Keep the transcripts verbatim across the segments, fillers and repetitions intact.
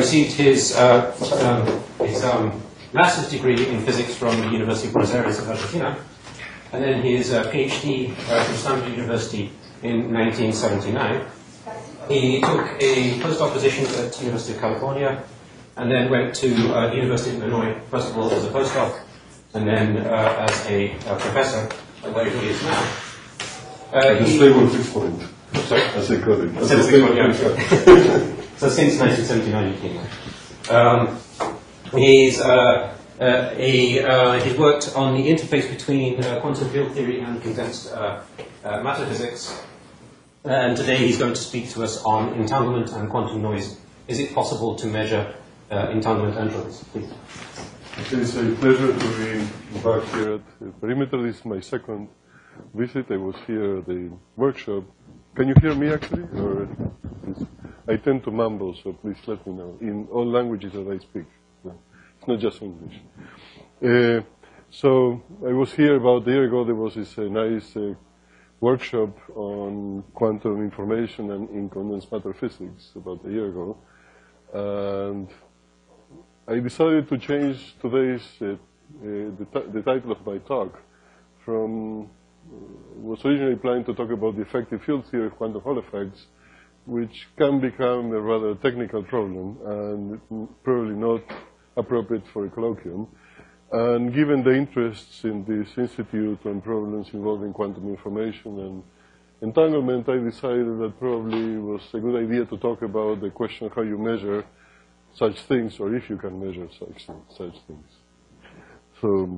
received his, uh, um, his um, master's degree in physics from the University of Buenos Aires of Argentina, and then his uh, PhD uh, from Stanford University in nineteen seventy-nine. He took a postdoc position at the University of California, and then went to uh, the University of Illinois, first of all as a postdoc, and then uh, as a, a professor, where he is now. Uh, the stable fixed point. Sorry? As they call it. As a stable point, yeah. So since nineteen seventy-nine he came here. Um, he's, uh, uh, a, uh, he's worked on the interface between uh, quantum field theory and condensed uh, uh, matter physics. And today he's going to speak to us on entanglement and quantum noise. Is it possible to measure uh, entanglement entrance? Please. Okay, it's a pleasure to be back here at the Perimeter. This is my second visit. I was here at the workshop. Can you hear me actually? Or I tend to mumble, so please let me know. In all languages that I speak. It's not just English. Uh, so I was here about a year ago. There was this uh, nice uh, workshop on quantum information and in condensed matter physics about a year ago. And I decided to change today's, uh, uh, the, the title of my talk from, uh, was originally planning to talk about the effective field theory of quantum Hall effects, which can become a rather technical problem and probably not appropriate for a colloquium. And given the interests in this institute on problems involving quantum information and entanglement, I decided that probably it was a good idea to talk about the question of how you measure such things, or if you can measure such, such things. So,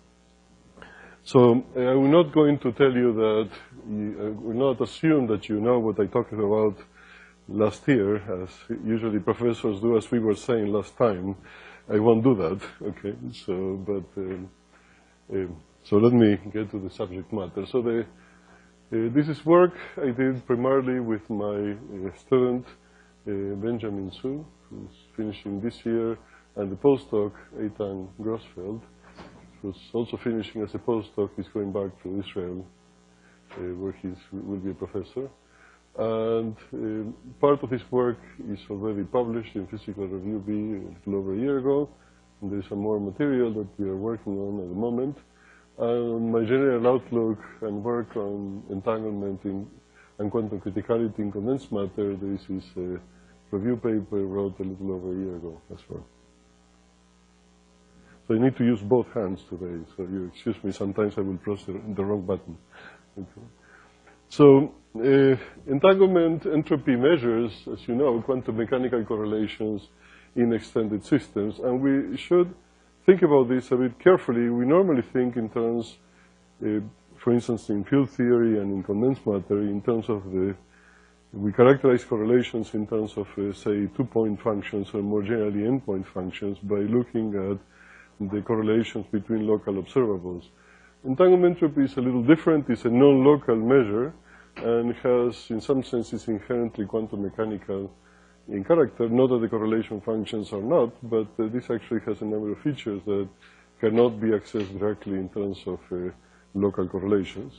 so uh, I'm not going to tell you that, you, I will not assume that you know what I talked about last year, as usually professors do, as we were saying last time. I won't do that, okay? So, but, um, um, so let me get to the subject matter. So the, uh, this is work I did primarily with my uh, student, uh, Benjamin Su, who's finishing this year, and the postdoc, Eitan Grossfeld, who's also finishing as a postdoc. He's going back to Israel, uh, where he will be a professor. And uh, part of his work is already published in Physical Review B a little over a year ago. And there's some more material that we are working on at the moment. And my general outlook and work on entanglement in, and quantum criticality in condensed matter, this is a review paper I wrote a little over a year ago as well. So I need to use both hands today, so you excuse me, sometimes I will press the, the wrong button. Okay. So uh, entanglement entropy measures, as you know, quantum mechanical correlations in extended systems, and we should think about this a bit carefully. We normally think in terms, uh, for instance, in field theory and in condensed matter, in terms of the, we characterize correlations in terms of, uh, say, two-point functions or more generally n-point functions by looking at the correlations between local observables. Entanglement entropy is a little different. It's a non-local measure and has, in some senses, inherently quantum mechanical in character. Not that the correlation functions are not, but uh, this actually has a number of features that cannot be accessed directly in terms of uh, local correlations.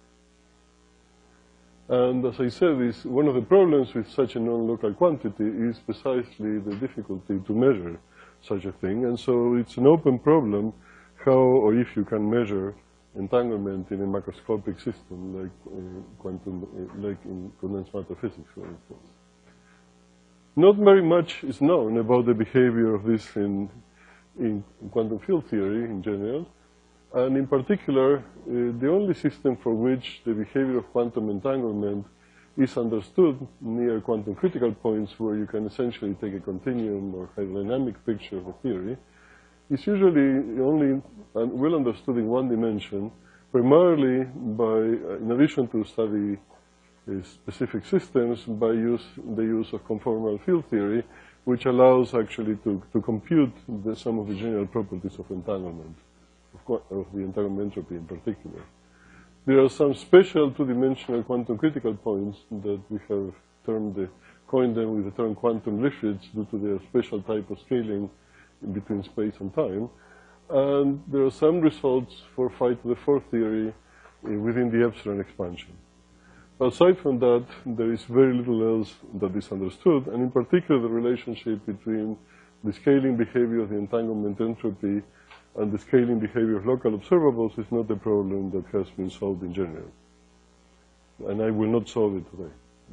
And as I said, is one of the problems with such a non-local quantity is precisely the difficulty to measure such a thing. And so it's an open problem how or if you can measure entanglement in a macroscopic system like uh, quantum, uh, like in condensed matter physics, for instance. Not very much is known about the behavior of this in, in quantum field theory in general. And in particular, uh, the only system for which the behavior of quantum entanglement is understood near quantum critical points where you can essentially take a continuum or hydrodynamic picture of a theory is usually only well understood in one dimension, primarily by, uh, in addition to study uh, specific systems, by use, the use of conformal field theory, which allows actually to, to compute the, some of the general properties of entanglement, of, of the entanglement entropy in particular. There are some special two-dimensional quantum critical points that we have termed, the, coined them with the term quantum Lifshitz due to their special type of scaling in between space and time. And there are some results for phi to the fourth theory uh, within the epsilon expansion. aside from that, there is very little else that is understood, and in particular the relationship between the scaling behavior of the entanglement entropy and the scaling behavior of local observables is not a problem that has been solved in general. And I will not solve it today.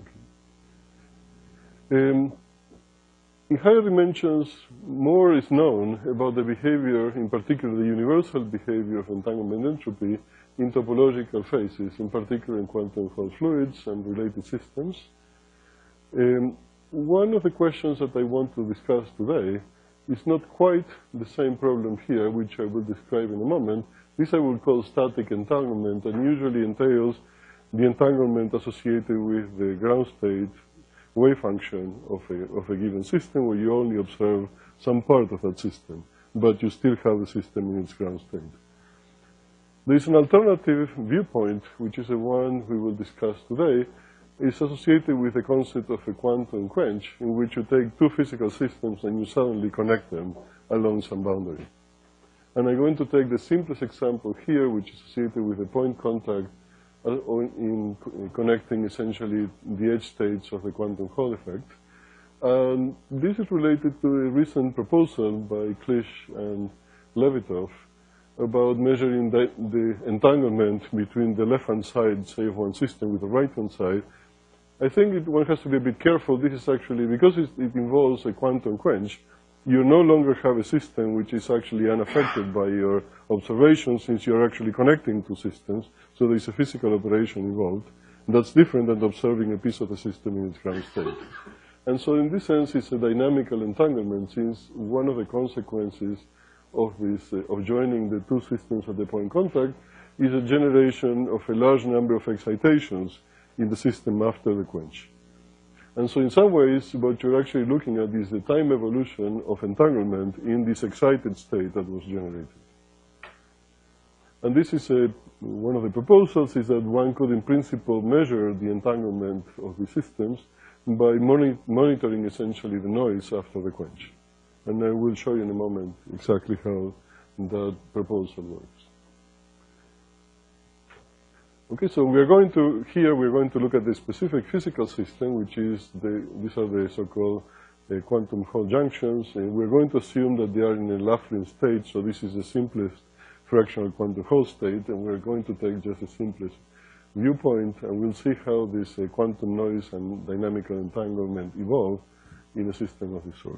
Okay. Um, in higher dimensions, more is known about the behavior, in particular the universal behavior of entanglement entropy in topological phases, in particular in quantum Hall fluids and related systems. Um, one of the questions that I want to discuss today is not quite the same problem here, which I will describe in a moment. This I will call static entanglement, and usually entails the entanglement associated with the ground state wave function of a, of a given system, where you only observe some part of that system, but you still have the system in its ground state. There is an alternative viewpoint, which is the one we will discuss today. It's associated with the concept of a quantum quench, in which you take two physical systems and you suddenly connect them along some boundary. And I'm going to take the simplest example here, which is associated with a point contact in connecting essentially the edge states of the quantum Hall effect. And this is related to a recent proposal by Clich and Levitov about measuring the, the entanglement between the left-hand side, say, of one system with the right-hand side. I think it, one has to be a bit careful. This is actually, because it, it involves a quantum quench, you no longer have a system which is actually unaffected by your observation, since you're actually connecting two systems, so there's a physical operation involved. That's different than observing a piece of the system in its ground state. And so in this sense, it's a dynamical entanglement, since one of the consequences of this, uh, of joining the two systems at the point contact is a generation of a large number of excitations in the system after the quench. And so in some ways, what you're actually looking at is the time evolution of entanglement in this excited state that was generated. And this is a, one of the proposals is that one could in principle measure the entanglement of the systems by moni monitoring essentially the noise after the quench. And I will show you in a moment exactly how that proposal works. Okay, so we are going to, here we're going to look at the specific physical system, which is the, these are the so-called uh, quantum Hall junctions. And we're going to assume that they are in a Laughlin state, so this is the simplest fractional quantum Hall state, and we're going to take just the simplest viewpoint, and we'll see how this uh, quantum noise and dynamical entanglement evolve in a system of this sort.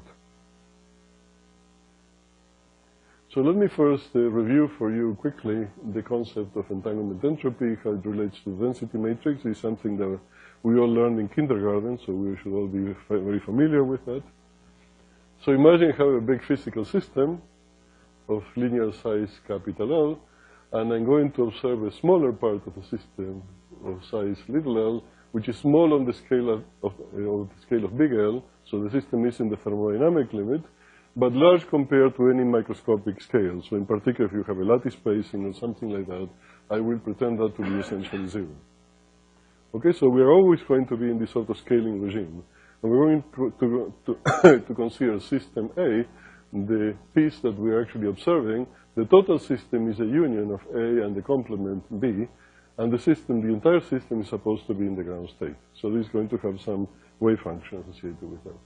So let me first uh, review for you quickly the concept of entanglement entropy, how it relates to the density matrix. It's something that we all learned in kindergarten, so we should all be very familiar with that. So imagine you have a big physical system of linear size capital L, and I'm going to observe a smaller part of the system of size little l, which is small on the scale of, of, uh, of the scale of big L, so the system is in the thermodynamic limit, but large compared to any microscopic scale. So in particular, if you have a lattice spacing or something like that, I will pretend that to be essentially zero. Okay, so we are always going to be in this sort of scaling regime. And we're going to, to, to consider system A, the piece that we're actually observing. The total system is a union of A and the complement B, and the system, the entire system is supposed to be in the ground state. So this is going to have some wave function associated with that.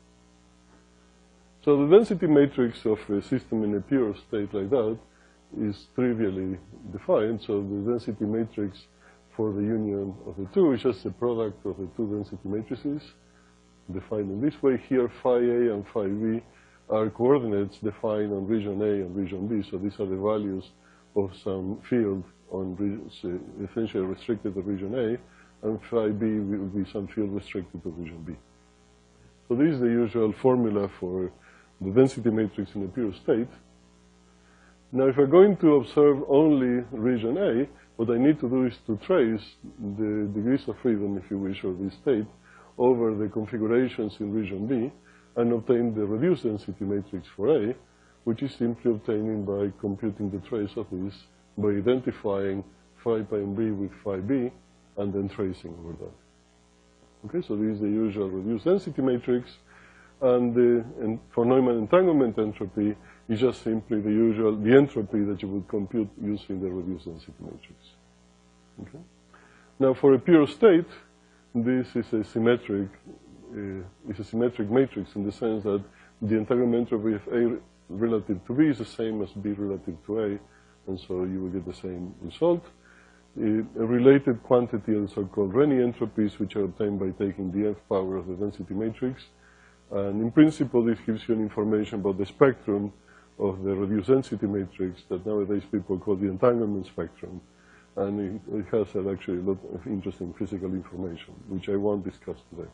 So the density matrix of a system in a pure state like that is trivially defined. So the density matrix for the union of the two is just a product of the two density matrices defined in this way. Here, phi A and phi B are coordinates defined on region A and region B. So these are the values of some field on region, essentially restricted to region A, and phi B will be some field restricted to region B. So this is the usual formula for the density matrix in a pure state. Now, if we're going to observe only region A, what I need to do is to trace the degrees of freedom, if you wish, of this state over the configurations in region B and obtain the reduced density matrix for A, which is simply obtaining by computing the trace of this by identifying phi prime B with phi B and then tracing over that. Okay, so this is the usual reduced density matrix. And, the, and for Neumann entanglement entropy is just simply the usual, the entropy that you would compute using the reduced density matrix. Okay? Now, for a pure state, this is a symmetric, uh, is a symmetric matrix in the sense that the entanglement entropy of A relative to B is the same as B relative to A, and so you will get the same result. Uh, a related quantity are so-called Renyi entropies, which are obtained by taking the nth power of the density matrix. And in principle, this gives you an information about the spectrum of the reduced density matrix that nowadays people call the entanglement spectrum. And it, it has uh, actually a lot of interesting physical information, which I won't discuss today.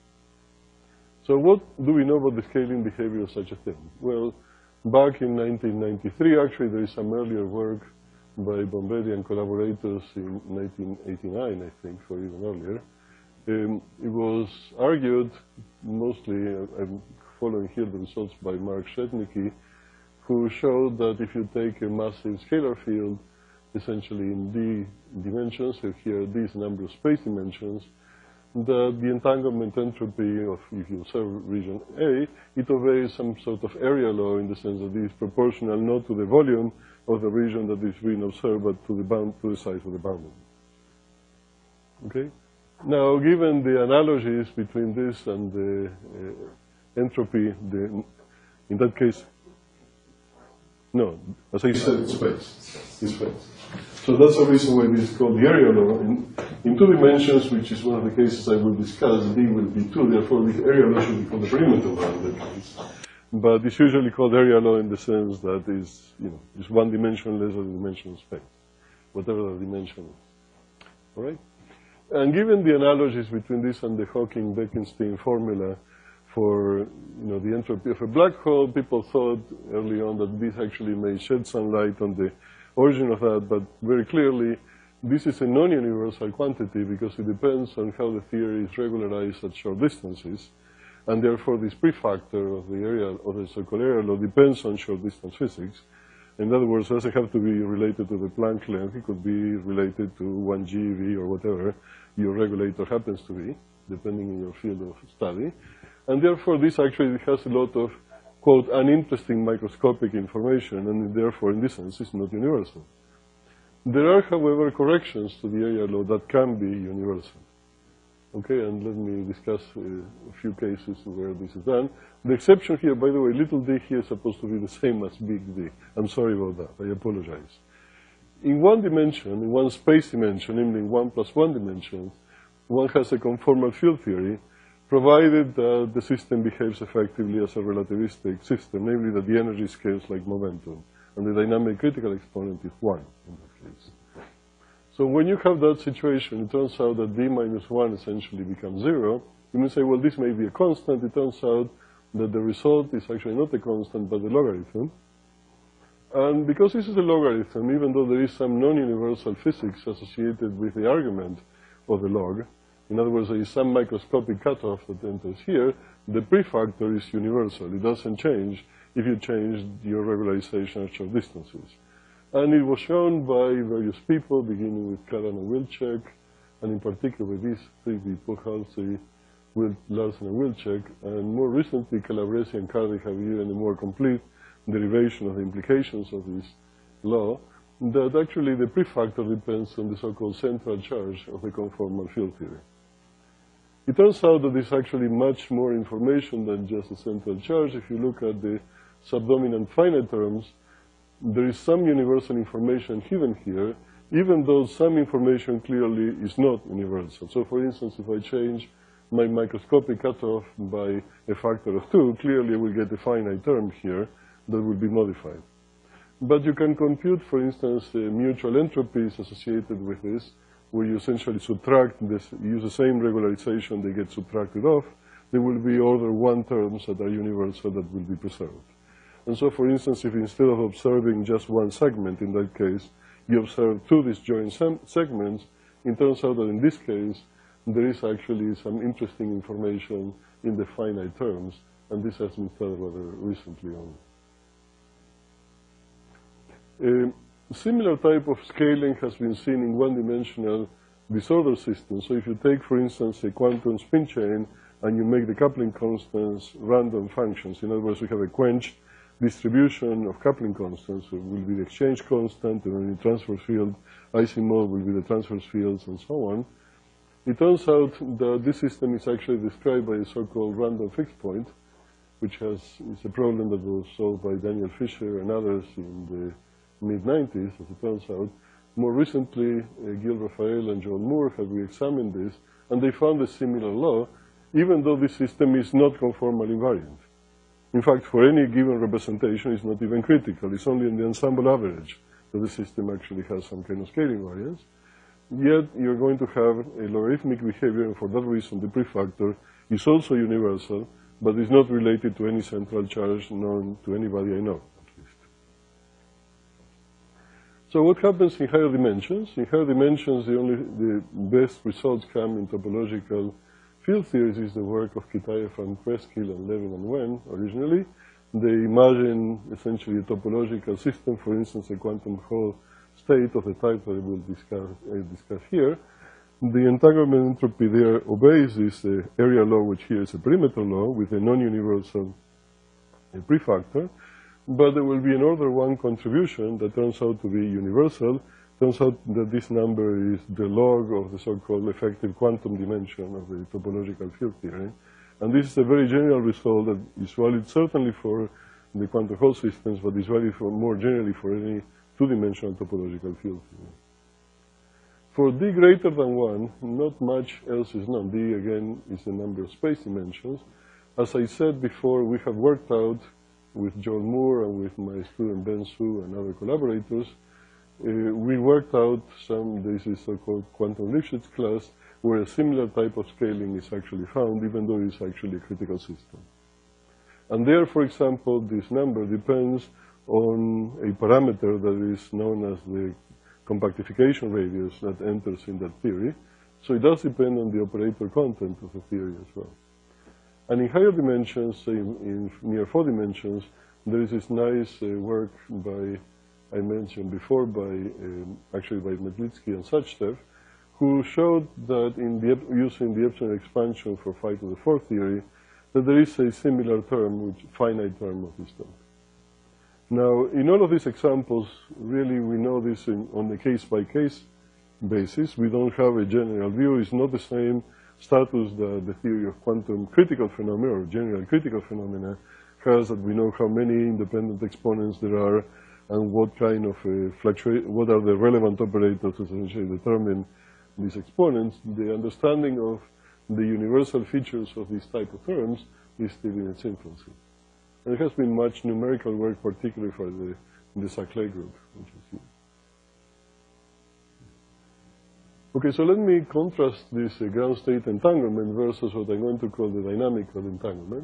So what do we know about the scaling behavior of such a thing? Well, back in nineteen ninety-three, actually, there is some earlier work by Bombedi and collaborators in nineteen eighty-nine, I think, or even earlier. Um, it was argued, mostly, uh, I'm following here the results by Mark Shetnicki, who showed that if you take a massive scalar field, essentially in D dimensions, so here D is the number of space dimensions, that the entanglement entropy of, if you observe region A, it obeys some sort of area law in the sense that it is proportional not to the volume of the region that is being observed, but to the, bound, to the size of the boundary. Okay? Now, given the analogies between this and the uh, entropy, the, in that case, no, as I said, it's space. It's space. So that's the reason why this is called the area law. In, in two dimensions, which is one of the cases I will discuss, D will be two, therefore the area law should be called the perimeter law in that case. But it's usually called area law in the sense that is, you know, is one dimension less than the dimension of space, whatever the dimension is. All right? And given the analogies between this and the Hawking-Bekenstein formula for, you know, the entropy of a black hole, people thought early on that this actually may shed some light on the origin of that, but very clearly, this is a non-universal quantity because it depends on how the theory is regularized at short distances. And therefore, this prefactor of the area of the so-called area law depends on short-distance physics. In other words, it doesn't have to be related to the Planck length. It could be related to one G, V, or whatever your regulator happens to be, depending on your field of study. And therefore, this actually has a lot of, quote, uninteresting microscopic information, and therefore, in this sense, it's not universal. There are, however, corrections to the area law that can be universal. Okay, and let me discuss uh, a few cases where this is done. The exception here, by the way, little d here is supposed to be the same as big D. I'm sorry about that. I apologize. In one dimension, in one space dimension, namely in one plus one dimensions, one has a conformal field theory, provided that the system behaves effectively as a relativistic system, namely that the energy scales like momentum, and the dynamic critical exponent is one in that case. So when you have that situation, it turns out that d minus one essentially becomes zero. You may say, well, this may be a constant. It turns out that the result is actually not a constant, but a logarithm. And because this is a logarithm, even though there is some non-universal physics associated with the argument of the log, in other words, there is some microscopic cutoff that enters here, the prefactor is universal. It doesn't change if you change your regularization at short distances. And it was shown by various people, beginning with Karan and Wilczek, and in particular with these three people, Halsey, Will, Larsen, and Wilczek, and more recently, Calabresi and Cardi have given a more complete derivation of the implications of this law, that actually the prefactor depends on the so-called central charge of the conformal field theory. It turns out that there's actually much more information than just a central charge. If you look at the subdominant finite terms, there is some universal information hidden here, even though some information clearly is not universal. So for instance, if I change my microscopic cutoff by a factor of two, clearly I will get a finite term here that will be modified. But you can compute, for instance, uh, mutual entropies associated with this, where you essentially subtract this, use the same regularization, they get subtracted off. There will be order one terms that are universal that will be preserved. And so, for instance, if instead of observing just one segment, in that case, you observe two disjoint segments, it turns out that in this case, there is actually some interesting information in the finite terms, and this has been studied rather recently on. A similar type of scaling has been seen in one-dimensional disorder systems. So if you take, for instance, a quantum spin chain, and you make the coupling constants random functions, in other words, we have a quench distribution of coupling constants. So it will be the exchange constant, and then the transverse field, I C mod will be the transverse fields, and so on. It turns out that this system is actually described by a so-called random fixed point, which has, is a problem that was solved by Daniel Fisher and others in the mid nineties, as it turns out. More recently, uh, Gil Rafael and Joel Moore have re-examined this, and they found a similar law, even though this system is not conformally invariant. In fact, for any given representation, it's not even critical. It's only in the ensemble average that the system actually has some kind of scaling variance. Yet, you're going to have a logarithmic behavior, and for that reason, the prefactor is also universal, but is not related to any central charge known to anybody I know, at least. So what happens in higher dimensions? In higher dimensions, the only the best results come in topological field theories is the work of Kitaev and Kresskil and Levin and Wen, originally. They imagine essentially a topological system, for instance, a quantum Hall state of the type that I will discuss, uh, discuss here. The entanglement entropy there obeys this uh, area law, which here is a perimeter law, with a non-universal uh, prefactor. But there will be an order one contribution that turns out to be universal. Turns out that this number is the log of the so-called effective quantum dimension of the topological field theory. And this is a very general result that is valid certainly for the quantum Hall systems, but is valid for more generally for any two-dimensional topological field theory. For d greater than one, not much else is known. D, again, is the number of space dimensions. As I said before, we have worked out with Joel Moore and with my student Ben Su and other collaborators, uh, we worked out some, this is so-called quantum Lifshitz class, where a similar type of scaling is actually found, even though it's actually a critical system. And there, for example, this number depends on a parameter that is known as the compactification radius that enters in that theory. So it does depend on the operator content of the theory as well. And in higher dimensions, say in, in near four dimensions, there is this nice uh, work by, I mentioned before, by um, actually by Metlitsky and Sachdev, who showed that in the, using the epsilon expansion for phi to the fourth theory, that there is a similar term, which finite term of this term. Now, in all of these examples, really we know this in, on a case-by-case basis. We don't have a general view. It's not the same status that the theory of quantum critical phenomena or general critical phenomena has, that we know how many independent exponents there are and what kind of uh, fluctuate, what are the relevant operators to essentially determine these exponents. The understanding of the universal features of these type of terms is still in its infancy. And there has been much numerical work, particularly for the, the Saclay group, which is here. Okay, so let me contrast this uh, ground state entanglement versus what I'm going to call the dynamical entanglement.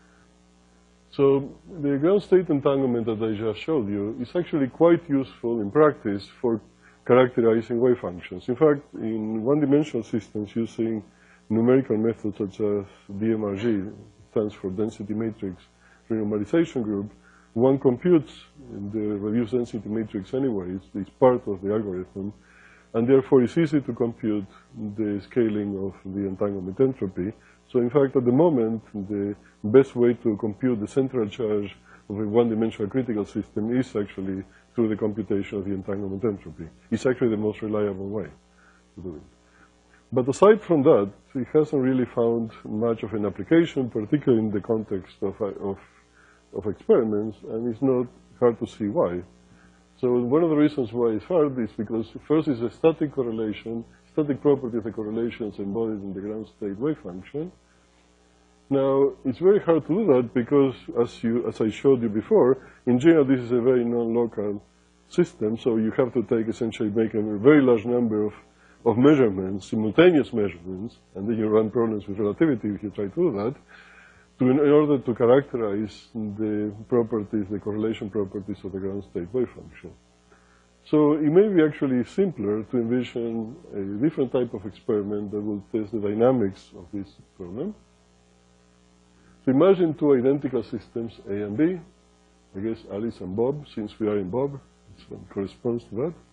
So the ground state entanglement that I just showed you is actually quite useful in practice for characterizing wave functions. In fact, in one-dimensional systems using numerical methods such as D M R G, stands for density matrix renormalization group, one computes the reduced density matrix anyway. It's, it's part of the algorithm. And therefore, it's easy to compute the scaling of the entanglement entropy. So in fact, at the moment, the best way to compute the central charge of a one-dimensional critical system is actually through the computation of the entanglement entropy. It's actually the most reliable way to do it. But aside from that, it hasn't really found much of an application, particularly in the context of, of, of experiments, and it's not hard to see why. So one of the reasons why it's hard is because first is a static correlation, static property of the correlations embodied in the ground state wave function. Now, it's very hard to do that because, as, you, as I showed you before, in general, this is a very non-local system, so you have to take, essentially, make a very large number of, of measurements, simultaneous measurements, and then you run problems with relativity if you try to do that, to, in order to characterize the properties, the correlation properties of the ground state wave function. So it may be actually simpler to envision a different type of experiment that will test the dynamics of this problem. So imagine two identical systems, A and B, I guess Alice and Bob, since we are in Bob, it corresponds to that,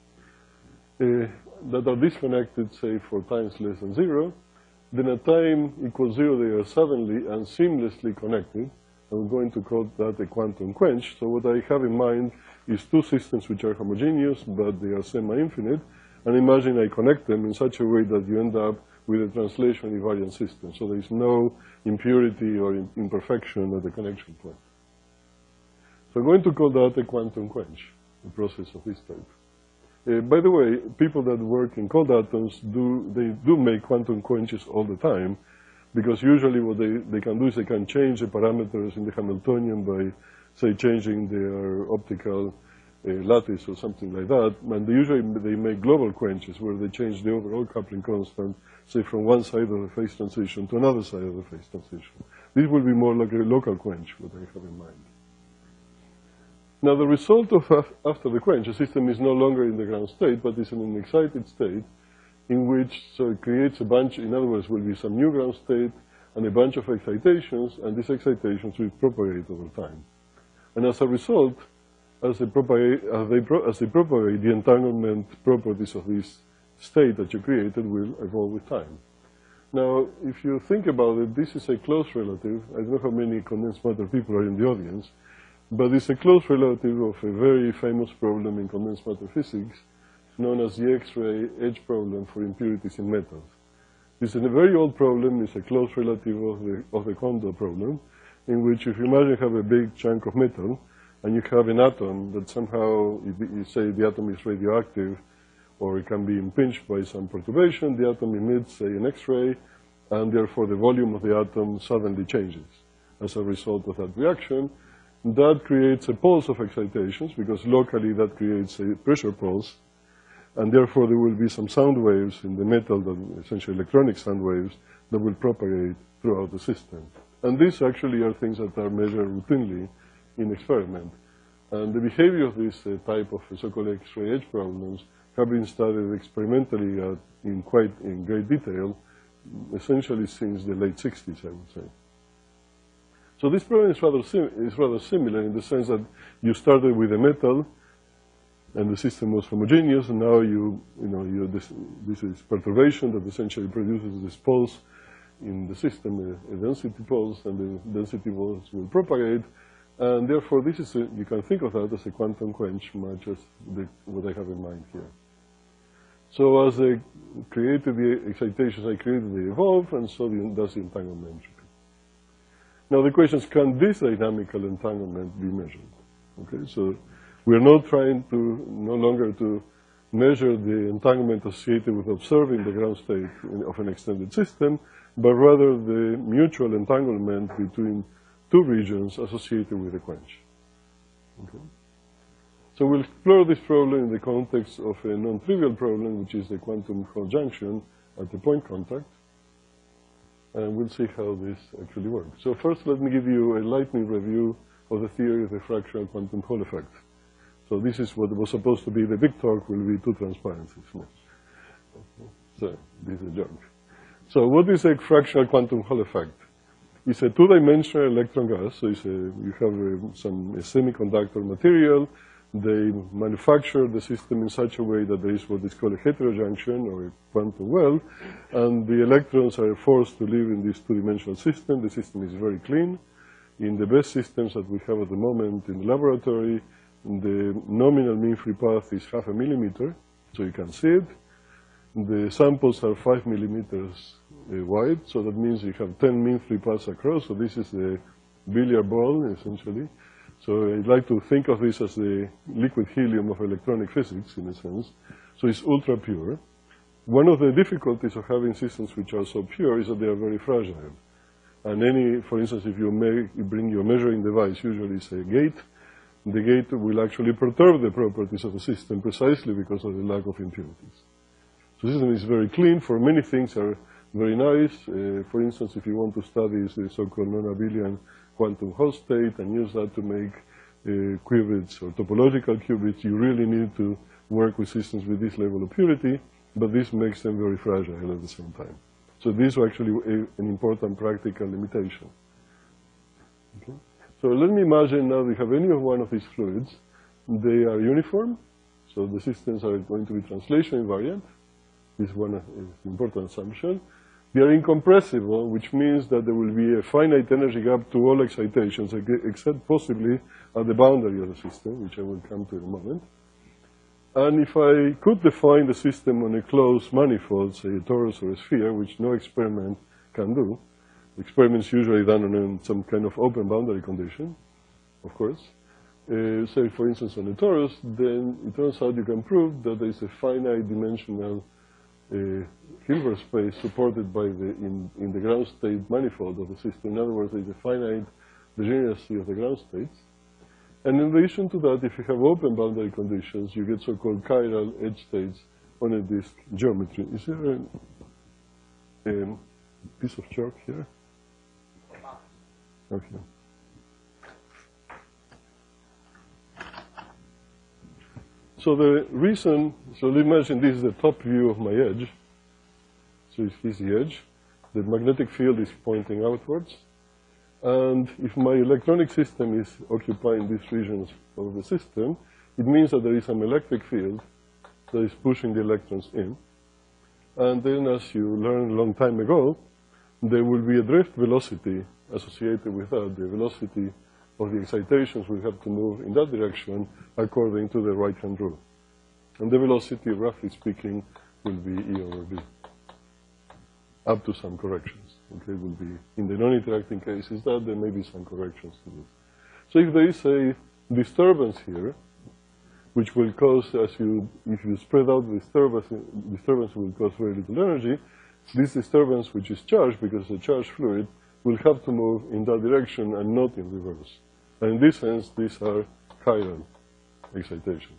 uh, that are disconnected, say, for times less than zero. Then at time equals zero, they are suddenly and seamlessly connected. I'm going to call that a quantum quench. So what I have in mind is two systems which are homogeneous, but they are semi-infinite. And imagine I connect them in such a way that you end up with a translation invariant system. So there is no impurity or imperfection at the connection point. So I'm going to call that a quantum quench, a process of this type. Uh, by the way, people that work in cold atoms, do, they do make quantum quenches all the time, because usually what they, they can do is they can change the parameters in the Hamiltonian by, say, changing their optical uh, lattice or something like that. And they usually they make global quenches where they change the overall coupling constant, say, from one side of the phase transition to another side of the phase transition. This will be more like a local quench, what I have in mind. Now, the result of after the quench, the system is no longer in the ground state, but is in an excited state in which, so it creates a bunch, in other words, will be some new ground state and a bunch of excitations, and these excitations will propagate over time. And as a result, as they propagate, as they, pro, as they propagate, the entanglement properties of this state that you created will evolve with time. Now, if you think about it, this is a close relative. I don't know how many condensed matter people are in the audience, but it's a close relative of a very famous problem in condensed matter physics, known as the X-ray edge problem for impurities in metals. This is a very old problem. It's a close relative of the, of the Kondo problem, in which if you imagine you have a big chunk of metal, and you have an atom that somehow, you say the atom is radioactive, or it can be impinged by some perturbation, the atom emits, say, an X-ray, and therefore the volume of the atom suddenly changes as a result of that reaction. That creates a pulse of excitations, because locally that creates a pressure pulse, and therefore there will be some sound waves in the metal, that essentially electronic sound waves, that will propagate throughout the system. And these actually are things that are measured routinely in experiment. And the behavior of this uh, type of uh, so-called X-ray edge problems have been studied experimentally uh, in quite in great detail, essentially since the late sixties, I would say. So this problem is rather, sim is rather similar in the sense that you started with a metal, and the system was homogeneous, and now you, you know, you, this, this is perturbation that essentially produces this pulse in the system, a, a density pulse, and the density pulse will propagate, and therefore this is, a, you can think of that as a quantum quench, much as the, what I have in mind here. So as I created the excitations I created, they evolve, and so the, that's the entanglement entropy. Now the question is, can this dynamical entanglement be measured? Okay, so we are not trying to, no longer to measure the entanglement associated with observing the ground state of an extended system, but rather the mutual entanglement between two regions associated with a quench. Okay. So we'll explore this problem in the context of a non-trivial problem, which is the quantum Hall junction at the point contact. And we'll see how this actually works. So first, let me give you a lightning review of the theory of the fractional quantum Hall effect. So this is what was supposed to be the big talk, will be two transparencies. So this is a joke. So what is a fractional quantum Hall effect? It's a two-dimensional electron gas. So it's a, you have a, some a semiconductor material. They manufacture the system in such a way that there is what is called a heterojunction or a quantum well, and the electrons are forced to live in this two-dimensional system. The system is very clean. In the best systems that we have at the moment in the laboratory, the nominal mean free path is half a millimeter, so you can see it. The samples are five millimeters uh, wide, so that means you have ten mean free paths across. So this is the billiard ball, essentially. So I'd like to think of this as the liquid helium of electronic physics, in a sense. So it's ultra pure. One of the difficulties of having systems which are so pure is that they are very fragile. And any, for instance, if you, make, you bring your measuring device, usually it's a gate, the gate will actually perturb the properties of the system precisely because of the lack of impurities. So the system is very clean. For many things are very nice. Uh, for instance, if you want to study the so-called non-abelian quantum Hall state and use that to make uh, qubits or topological qubits, you really need to work with systems with this level of purity, but this makes them very fragile at the same time. So this is actually a, an important practical limitation. Okay. So let me imagine now we have any of one of these fluids. They are uniform, so the systems are going to be translation invariant. This one is an important assumption. They are incompressible, which means that there will be a finite energy gap to all excitations, except possibly at the boundary of the system, which I will come to in a moment. And if I could define the system on a closed manifold, say a torus or a sphere, which no experiment can do, experiments usually done on some kind of open boundary condition, of course, uh, say for instance on a torus, then it turns out you can prove that there is a finite dimensional uh, Hilbert space supported by the, in, in the ground state manifold of the system. In other words, there is a finite degeneracy of the ground states. And in addition to that, if you have open boundary conditions, you get so-called chiral edge states on a disk geometry. Is there a, a piece of chalk here? Okay. So the reason, so imagine this is the top view of my edge. So if this is the edge, the magnetic field is pointing outwards. And if my electronic system is occupying these regions of the system, it means that there is an electric field that is pushing the electrons in. And then, as you learned a long time ago, there will be a drift velocity associated with that. The velocity of the excitations will have to move in that direction according to the right-hand rule. And the velocity, roughly speaking, will be E over V, up to some corrections. Okay, will be, in the non-interacting cases, that there may be some corrections to this. So if there is a disturbance here, which will cause, as you, if you spread out the disturbance, disturbance will cause very little energy, this disturbance, which is charged, because it's a charged fluid, will have to move in that direction and not in reverse. And in this sense, these are chiral excitations.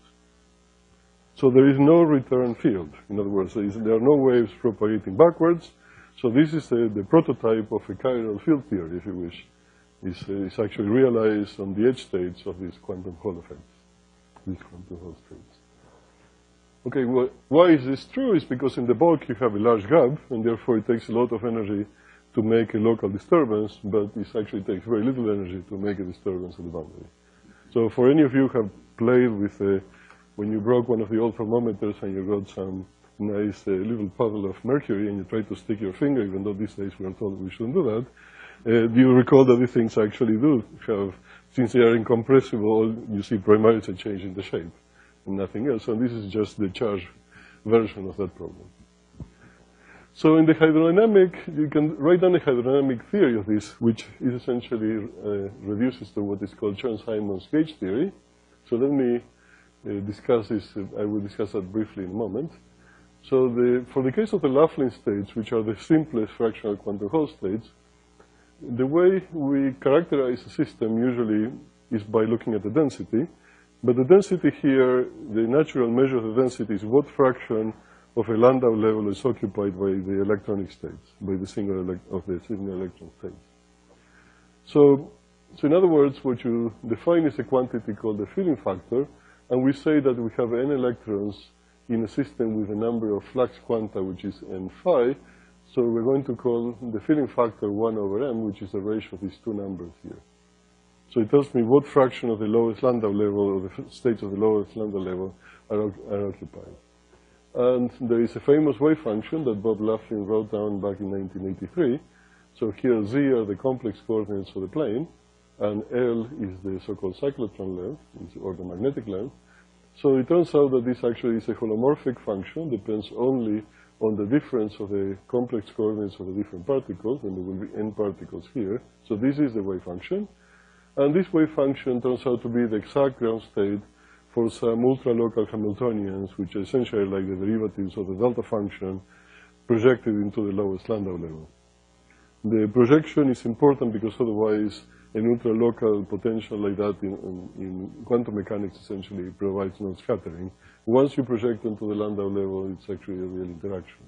So there is no return field. In other words, there, is, there are no waves propagating backwards. So this is the, the prototype of a chiral field theory, if you wish. It's, uh, it's actually realized on the edge states of these quantum Hall effects, these quantum Hall states. Okay, well, why is this true? It's because in the bulk you have a large gap, and therefore it takes a lot of energy to make a local disturbance, but it actually takes very little energy to make a disturbance at the boundary. So for any of you who have played with, uh, when you broke one of the old thermometers and you got some nice uh, little puddle of mercury and you try to stick your finger, even though these days we are told we shouldn't do that, uh, do you recall that these things actually do have, since they are incompressible, you see primarily a change in the shape and nothing else. And this is just the charged version of that problem. So in the hydrodynamic, you can write down a hydrodynamic theory of this, which is essentially uh, reduces to what is called Chern-Simons gauge theory. So let me uh, discuss this. Uh, I will discuss that briefly in a moment. So the, for the case of the Laughlin states, which are the simplest fractional quantum Hall states, the way we characterize a system usually is by looking at the density. But the density here, the natural measure of the density is what fraction of a Landau level is occupied by the electronic states, by the single elect of the single electron states. So, so in other words, what you define is a quantity called the filling factor, and we say that we have n electrons in a system with a number of flux quanta, which is n phi. So we're going to call the filling factor one over m, which is the ratio of these two numbers here. So it tells me what fraction of the lowest Landau level, or the states of the lowest Landau level, are, are occupied. And there is a famous wave function that Bob Laughlin wrote down back in nineteen eighty-three. So here Z are the complex coordinates of the plane, and L is the so-called cyclotron length, or the magnetic length. So it turns out that this actually is a holomorphic function, depends only on the difference of the complex coordinates of the different particles, and there will be n particles here. So this is the wave function. And this wave function turns out to be the exact ground state for some ultra-local Hamiltonians, which are essentially like the derivatives of the delta function projected into the lowest Landau level. The projection is important because otherwise an ultra-local potential like that in, in, in quantum mechanics essentially provides no scattering. Once you project into the Landau level, it's actually a real interaction.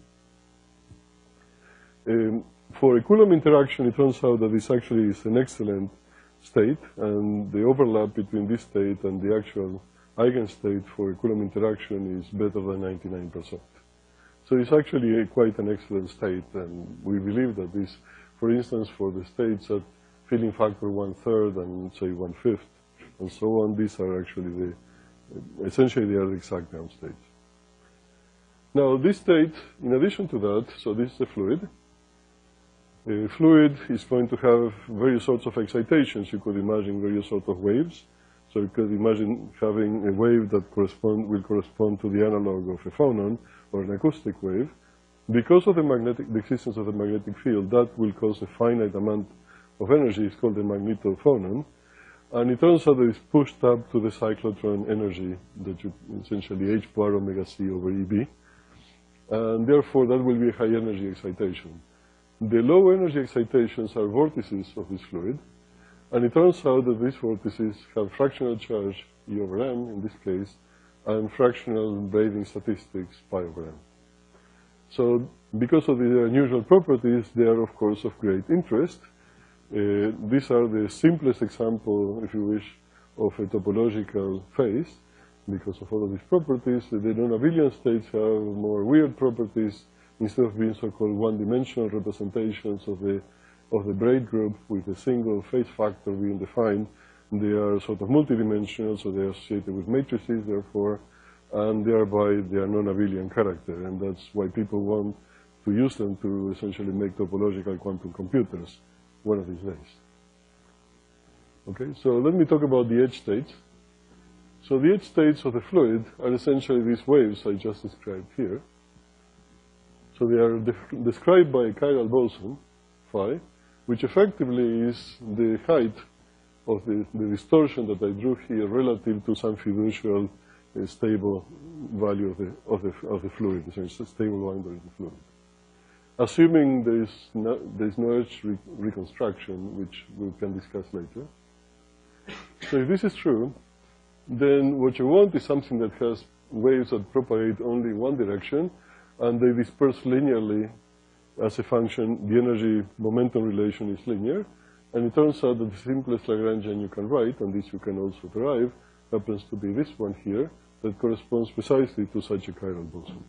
Um, for a Coulomb interaction, it turns out that this actually is an excellent state, and the overlap between this state and the actual eigenstate for a Coulomb interaction is better than ninety-nine percent. So it's actually a, quite an excellent state, and we believe that this, for instance, for the states at filling factor one-third and, say, one-fifth, and so on, these are actually the, essentially they are the exact ground states. Now, this state, in addition to that, so this is a fluid. A fluid is going to have various sorts of excitations. You could imagine various sorts of waves. So you could imagine having a wave that correspond, will correspond to the analog of a phonon or an acoustic wave. Because of the, magnetic, the existence of the magnetic field, that will cause a finite amount of energy. It's called the magnetophonon. And it turns out that it's pushed up to the cyclotron energy, that you essentially h bar omega c over E B. And therefore, that will be a high energy excitation. The low energy excitations are vortices of this fluid. And it turns out that these vortices have fractional charge E over m, in this case, and fractional braiding statistics pi over m. So because of the unusual properties, they are, of course, of great interest. Uh, these are the simplest example, if you wish, of a topological phase. Because of all of these properties, the non-abelian states have more weird properties. Instead of being so-called one-dimensional representations of the of the braid group with a single phase factor being defined, they are sort of multidimensional, so they are associated with matrices, therefore, and thereby they are non-abelian character, and that's why people want to use them to essentially make topological quantum computers one of these days. Okay, so let me talk about the edge states. So the edge states of the fluid are essentially these waves I just described here. So they are de described by a chiral boson, phi, which effectively is the height of the, the distortion that I drew here relative to some fiducial uh, stable value of the, of the, of the fluid, essentially stable boundary of the fluid. Assuming there is no, there is no edge re reconstruction, which we can discuss later. So if this is true, then what you want is something that has waves that propagate only in one direction, and they disperse linearly as a function. The energy momentum relation is linear, and it turns out that the simplest Lagrangian you can write, and this you can also derive, happens to be this one here, that corresponds precisely to such a chiral boson.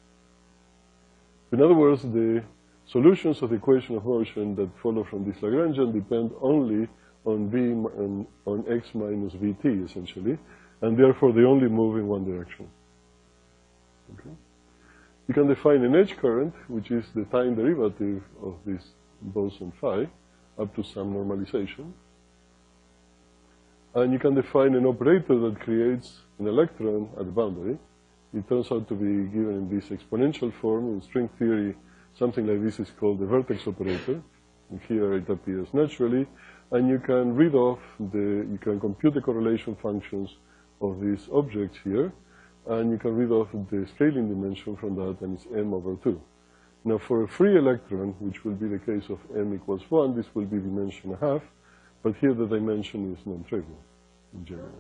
In other words, the solutions of the equation of motion that follow from this Lagrangian depend only on v and on x minus vt, essentially, and therefore they only move in one direction. Okay? You can define an edge current, which is the time derivative of this boson phi, up to some normalization. And you can define an operator that creates an electron at the boundary. It turns out to be given in this exponential form. In string theory, something like this is called the vertex operator. And here it appears naturally. And you can read off the, you can compute the correlation functions of these objects here. And you can read off the scaling dimension from that, and it's m over two. Now, for a free electron, which will be the case of m equals one, this will be dimension a half. But here the dimension is non-trivial in general.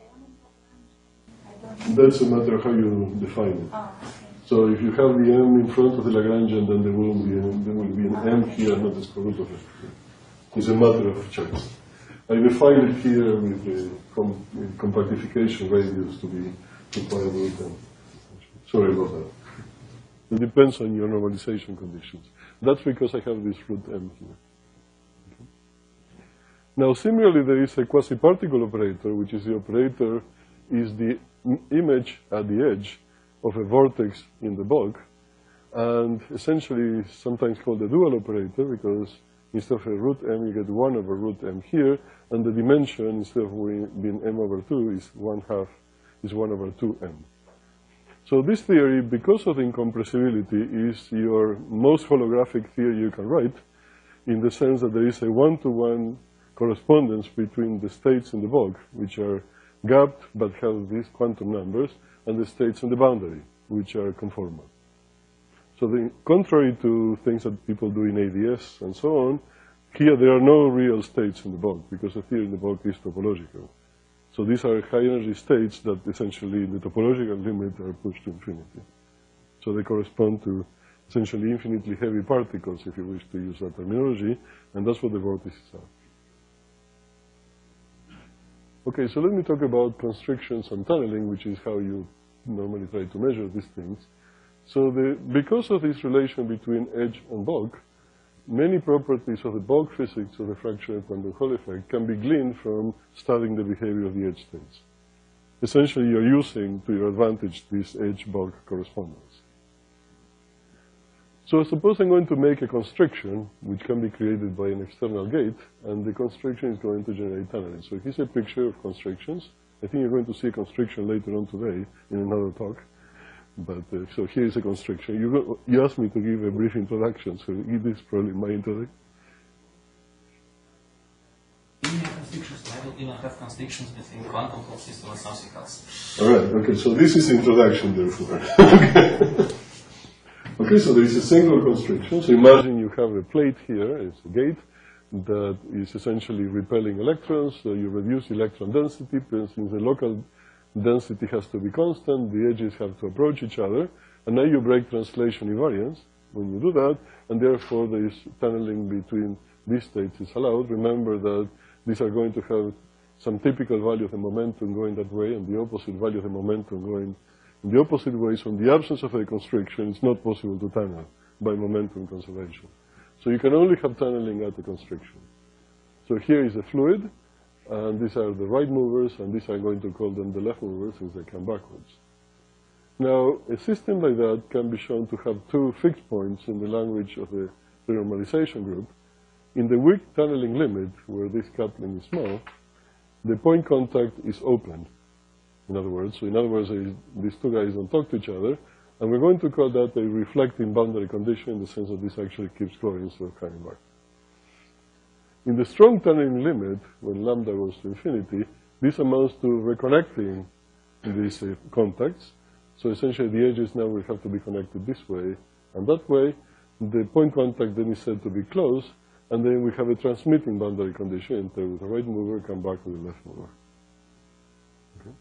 That's a matter of how you define it. Oh, okay. So if you have the m in front of the Lagrangian, then there will be an, there will be an m here, not the square root of it. It's a matter of choice. I define it here with the com compactification radius to be to pi root m. Sorry about that. It depends on your normalization conditions. That's because I have this root m here. Okay. Now, similarly, there is a quasi-particle operator, which is the operator is the image at the edge of a vortex in the bulk, and essentially sometimes called the dual operator, because instead of a root m, you get one over root m here, and the dimension, instead of being m over two, is one half, is one over two m. So this theory, because of the incompressibility, is your most holographic theory you can write, in the sense that there is a one-to-one correspondence between the states in the bulk, which are gapped but have these quantum numbers, and the states on the boundary, which are conformal. So the, contrary to things that people do in A D S and so on, here there are no real states in the bulk, because the theory in the bulk is topological. So these are high energy states that essentially in the topological limit are pushed to infinity. So they correspond to essentially infinitely heavy particles, if you wish to use that terminology, and that's what the vortices are. Okay, so let me talk about constrictions and tunneling, which is how you normally try to measure these things. So the, because of this relation between edge and bulk, many properties of the bulk physics of the fractional quantum Hall effect can be gleaned from studying the behavior of the edge states. Essentially, you're using to your advantage this edge-bulk correspondence. So suppose I'm going to make a constriction, which can be created by an external gate, and the constriction is going to generate tunneling. So here's a picture of constrictions. I think you're going to see a constriction later on today in another talk. But uh, so here is a constriction. You, go, you asked me to give a brief introduction, so it is probably my introduction. Linear constrictions, I will even have constrictions between quantum Hall system and something else. All right, okay, so this is introduction, therefore. okay. okay, so there is a single constriction. So imagine you have a plate here, it's a gate, that is essentially repelling electrons. So you reduce electron density, since the local density has to be constant, the edges have to approach each other, and now you break translation invariance when you do that, and therefore there is tunneling between these states is allowed. Remember that these are going to have some typical value of the momentum going that way, and the opposite value of the momentum going in the opposite way. So in the absence of a constriction, it's not possible to tunnel by momentum conservation. So you can only have tunneling at the constriction. So here is a fluid, and these are the right movers, and these I'm going to call them the left movers since they come backwards. Now, a system like that can be shown to have two fixed points in the language of the renormalization group. In the weak tunneling limit, where this coupling is small, the point contact is open. In other words, so in other words, these two guys don't talk to each other, and we're going to call that a reflecting boundary condition in the sense that this actually keeps going instead of coming back. In the strong tunneling limit, when lambda goes to infinity, this amounts to reconnecting these uh, contacts. So essentially the edges now will have to be connected this way and that way. The point contact then is said to be closed, and then we have a transmitting boundary condition, enter with the right mover, come back with the left mover. Okay.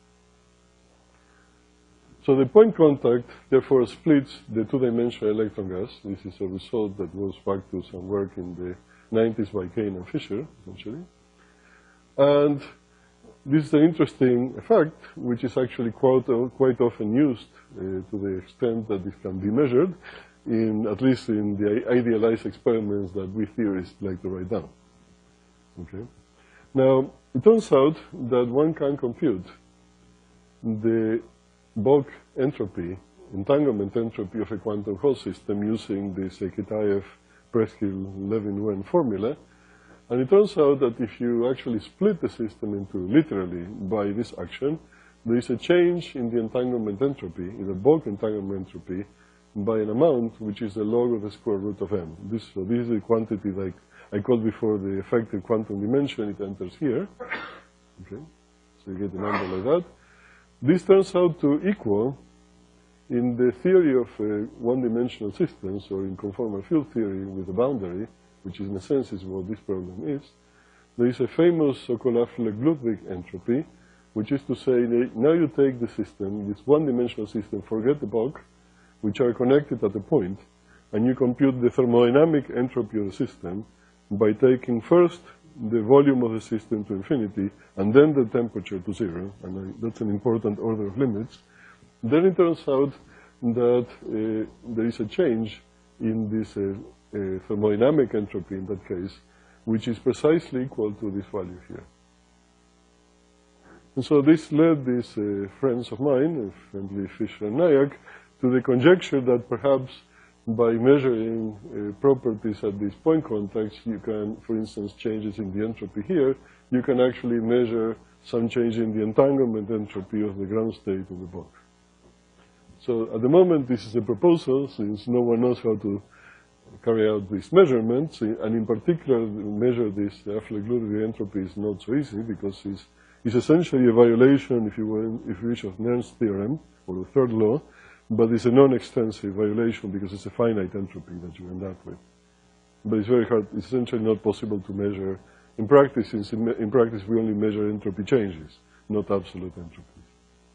So the point contact, therefore, splits the two-dimensional electron gas. This is a result that goes back to some work in the nineties by Kane and Fisher, essentially. And this is an interesting effect, which is actually quite, quite often used uh, to the extent that it can be measured, in, at least in the idealized experiments that we theorists like to write down. Okay. Now, it turns out that one can compute the bulk entropy, entanglement entropy of a quantum Hall system using the Kitaev Preskill-Levin-Wen formula, and it turns out that if you actually split the system into literally by this action, there is a change in the entanglement entropy, in the bulk entanglement entropy, by an amount which is the log of the square root of m. This, so this is the quantity like I called before the effective quantum dimension. It enters here. Okay, so you get a number like that. This turns out to equal, in the theory of uh, one-dimensional systems, or in conformal field theory with a boundary, which in a sense is what this problem is, there is a famous so-called Affleck-Ludwig entropy, which is to say, now you take the system, this one-dimensional system, forget the bulk, which are connected at a point, and you compute the thermodynamic entropy of the system by taking first the volume of the system to infinity, and then the temperature to zero, and I, that's an important order of limits. Then it turns out that uh, there is a change in this uh, uh, thermodynamic entropy in that case, which is precisely equal to this value here. And so this led these uh, friends of mine, uh, friendly Fisher and Nyack, to the conjecture that perhaps by measuring uh, properties at these point contacts, you can, for instance, changes in the entropy here, you can actually measure some change in the entanglement entropy of the ground state in the bulk. So at the moment, this is a proposal, since no one knows how to carry out these measurements, and in particular, measure this Affleck-Ludwig entropy is not so easy, because it's, it's essentially a violation, if you will, if you wish, of Nernst's theorem, or the third law, but it's a non-extensive violation because it's a finite entropy that you end up with. But it's very hard, it's essentially not possible to measure. In practice, since in, in practice we only measure entropy changes, not absolute entropy.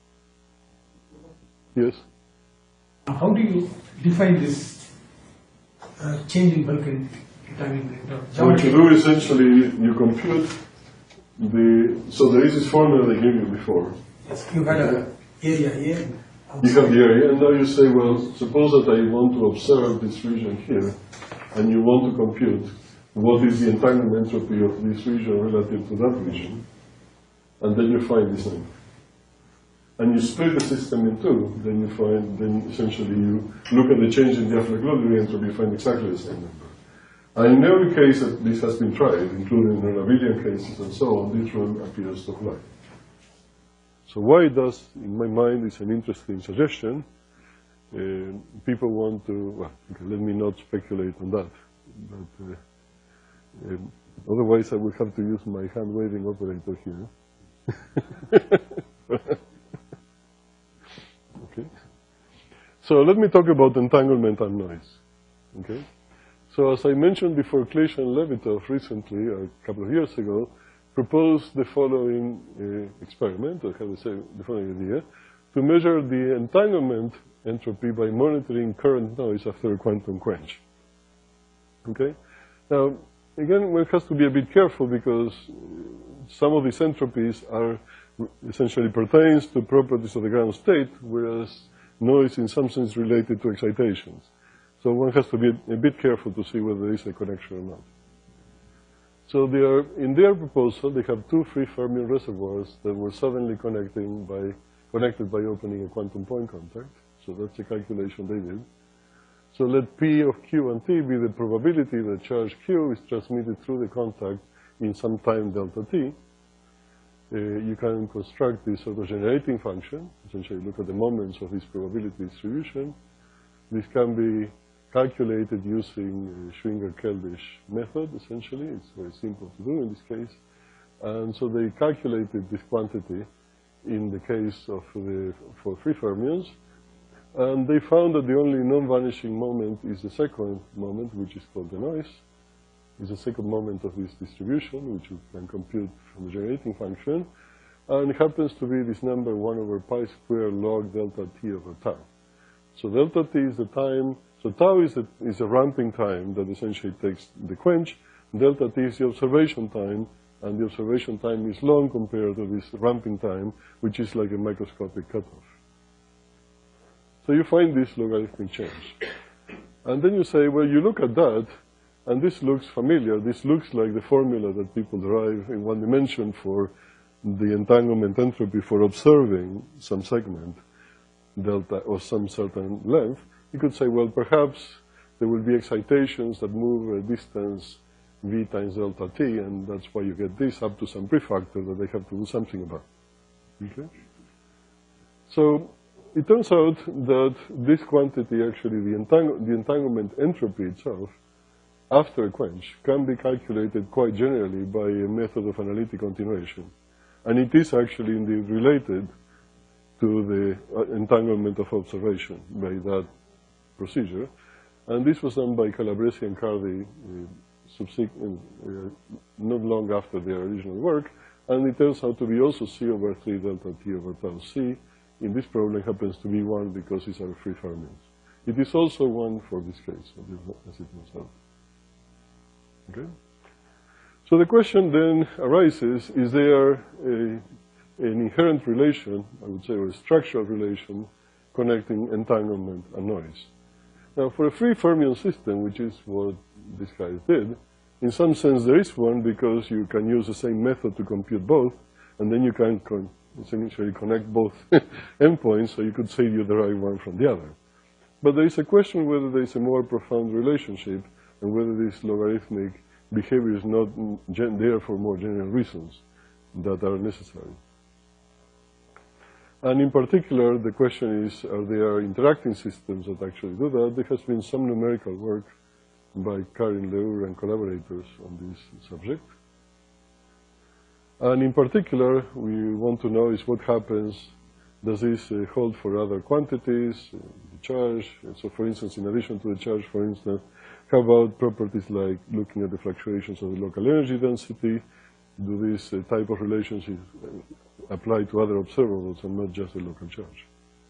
Yes? How do you define this uh, change in bulk entanglement? So what you do essentially, you compute the, so there is this formula they gave you before. Yes, you had an area here. You have the area, and now you say, well, suppose that I want to observe this region here, and you want to compute what is the entanglement entropy of this region relative to that region, and then you find this number. and you split the system in two, then you find, then essentially you look at the change in the Aflaq-Lodri entropy, you find exactly the same number. And in every case that this has been tried, including the Nabelian cases and so on, this rule appears to apply. So why it does, in my mind, is an interesting suggestion. Uh, people want to, well, okay, let me not speculate on that. But, uh, um, otherwise, I will have to use my hand-waving operator here. Okay. So let me talk about entanglement and noise. Okay. So as I mentioned before, Cleish and Levitov recently, a couple of years ago, proposed the following uh, experiment, or how to say, the following idea, to measure the entanglement entropy by monitoring current noise after a quantum quench. Okay? Now, again, one has to be a bit careful because some of these entropies are essentially pertains to properties of the ground state, whereas noise in some sense related to excitations. So one has to be a bit careful to see whether there is a connection or not. So they are, in their proposal, they have two free fermion reservoirs that were suddenly connecting by, connected by opening a quantum point contact. So that's a calculation they did. So let P of Q and T be the probability that charge Q is transmitted through the contact in some time delta T. Uh, you can construct this sort of generating function, essentially look at the moments of this probability distribution. This can be calculated using uh, Schwinger-Keldysh method, essentially. It's very simple to do in this case. And so they calculated this quantity in the case of the, for free fermions. And they found that the only non-vanishing moment is the second moment, which is called the noise. It's the second moment of this distribution, which you can compute from the generating function. And it happens to be this number one over pi squared log delta t over tau. So delta t is the time, so tau is a, is a ramping time that essentially takes the quench. Delta t is the observation time, and the observation time is long compared to this ramping time, which is like a microscopic cutoff. So you find this logarithmic change. And then you say, well, you look at that, and this looks familiar. This looks like the formula that people derive in one dimension for the entanglement entropy for observing some segment, delta, or some certain length. You could say, well, perhaps there will be excitations that move a distance v times delta t, and that's why you get this up to some prefactor that they have to do something about. Okay? So it turns out that this quantity, actually, the, entang the entanglement entropy itself, after a quench, can be calculated quite generally by a method of analytic continuation. And it is actually indeed related to the uh, entanglement of observation by that procedure. And this was done by Calabresi and Cardy uh, subsequent, uh, not long after their original work. And it turns out to be also C over three delta T over tau C. In this problem happens to be one because these are free fermions. It is also one for this case, as it turns out. Okay? So the question then arises, is there a, an inherent relation, I would say, or a structural relation connecting entanglement and noise? Now, for a free fermion system, which is what these guys did, in some sense there is one because you can use the same method to compute both, and then you can con essentially connect both endpoints, so you could say you derive one from the other. But there is a question whether there is a more profound relationship and whether this logarithmic behavior is not there for more general reasons that are necessary. And in particular, the question is, are there interacting systems that actually do that? There has been some numerical work by Karin Leur and collaborators on this subject. And in particular, we want to know is what happens, does this uh, hold for other quantities, uh, the charge? So for instance, in addition to the charge, for instance, how about properties like looking at the fluctuations of the local energy density? Do this uh, type of relationship apply to other observables and not just the local charge?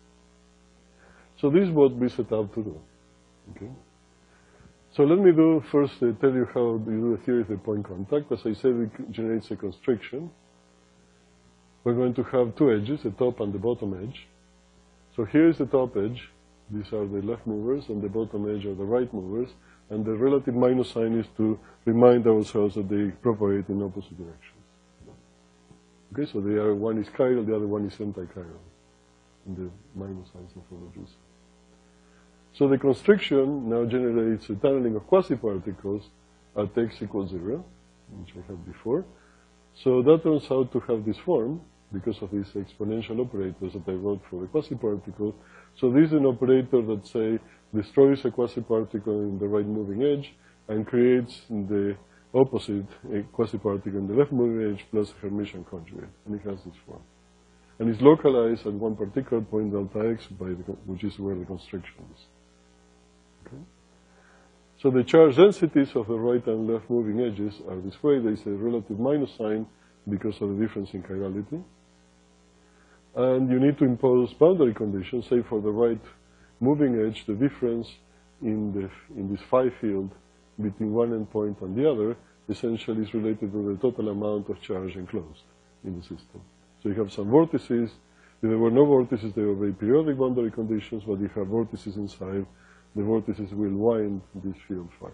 So this is what we set out to do. Okay? So let me do first uh, tell you how you do the theory of the point contact. As I said, it generates a constriction. We're going to have two edges, the top and the bottom edge. So here is the top edge. These are the left movers, and the bottom edge are the right movers. And the relative minus sign is to remind ourselves that they propagate in opposite directions. Okay, so they are, one is chiral, the other one is anti-chiral. in the minus signs of energies. So the constriction now generates a tunneling of quasi-particles at x equals zero, which I had before. So that turns out to have this form because of these exponential operators that I wrote for the quasi-particle. So this is an operator that, say, destroys a quasi-particle in the right moving edge and creates the opposite, a quasi-particle in the left moving edge plus a Hermitian conjugate. And it has this form. And it's localized at one particular point, delta x, by the, which is where the constriction is. Okay? So the charge densities of the right and left moving edges are this way. There is a relative minus sign because of the difference in chirality. And you need to impose boundary conditions. Say for the right moving edge, the difference in, the, in this phi field between one endpoint and the other essentially is related to the total amount of charge enclosed in the system. So you have some vortices. If there were no vortices, they were very periodic boundary conditions, but if you have vortices inside, the vortices will wind this field phi.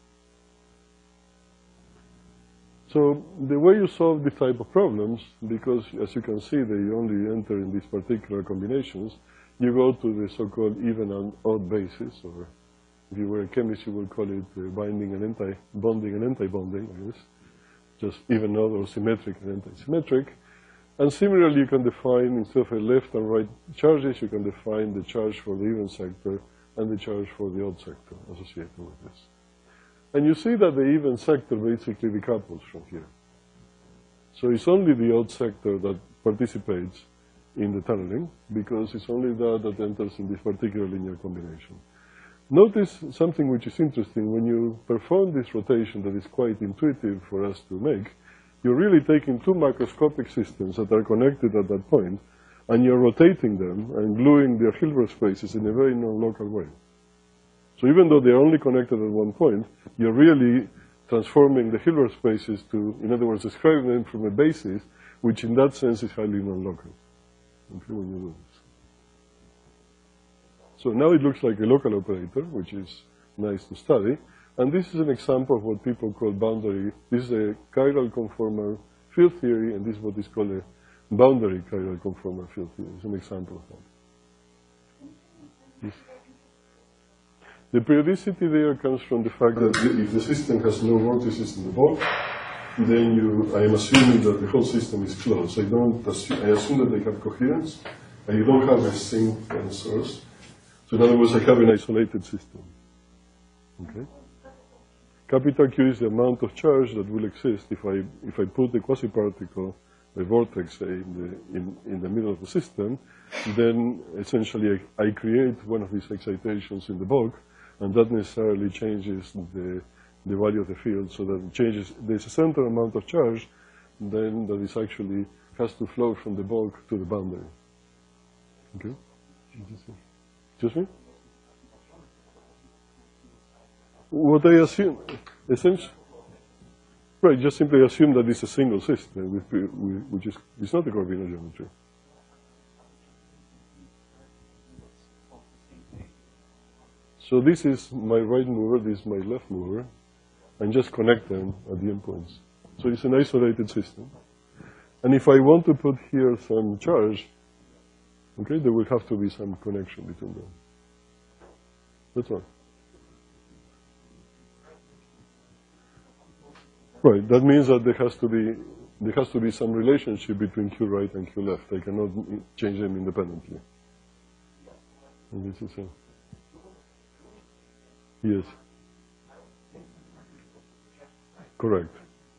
So the way you solve this type of problems, because as you can see, they only enter in these particular combinations, you go to the so-called even and odd basis, or if you were a chemist, you would call it uh, binding and anti-bonding and anti-bonding, I guess. Just even odd or symmetric and anti-symmetric. And similarly, you can define, instead of a left and right charges, you can define the charge for the even sector and the charge for the odd sector associated with this. And you see that the even sector basically decouples from here. So it's only the odd sector that participates in the tunneling, because it's only that that enters in this particular linear combination. Notice something which is interesting. When you perform this rotation that is quite intuitive for us to make, you're really taking two macroscopic systems that are connected at that point, and you're rotating them and gluing their Hilbert spaces in a very non-local way. So even though they're only connected at one point, you're really transforming the Hilbert spaces to, in other words, describing them from a basis which in that sense is highly non-local. Okay, when you do this. So now it looks like a local operator, which is nice to study. And this is an example of what people call boundary. This is a chiral conformal field theory, and this is what is called a boundary chiral conformal field theory. It's an example of that. Yes. The periodicity there comes from the fact that if the system has no vortices in the bulk, then you, I am assuming that the whole system is closed. I don't assume, I assume that they have coherence, and you don't have a sink and source. So in other words, I have an isolated system. Okay? Capital Q is the amount of charge that will exist if I, if I put a quasi-particle, a vortex, say, in the, in, in the middle of the system, then essentially I, I create one of these excitations in the bulk, and that necessarily changes the, the value of the field, so that it changes, there's a central amount of charge, then that is actually has to flow from the bulk to the boundary. Okay? Excuse me? What I assume, essentially, right, just simply assume that it's a single system, with, with, which is it's not a Corvino geometry. So this is my right mover, this is my left mover, and just connect them at the endpoints. So it's an isolated system. And if I want to put here some charge, okay, there will have to be some connection between them. That's all. Right, that means that there has to be there has to be some relationship between Q right and Q left. I cannot change them independently. And this is a, yes. Correct.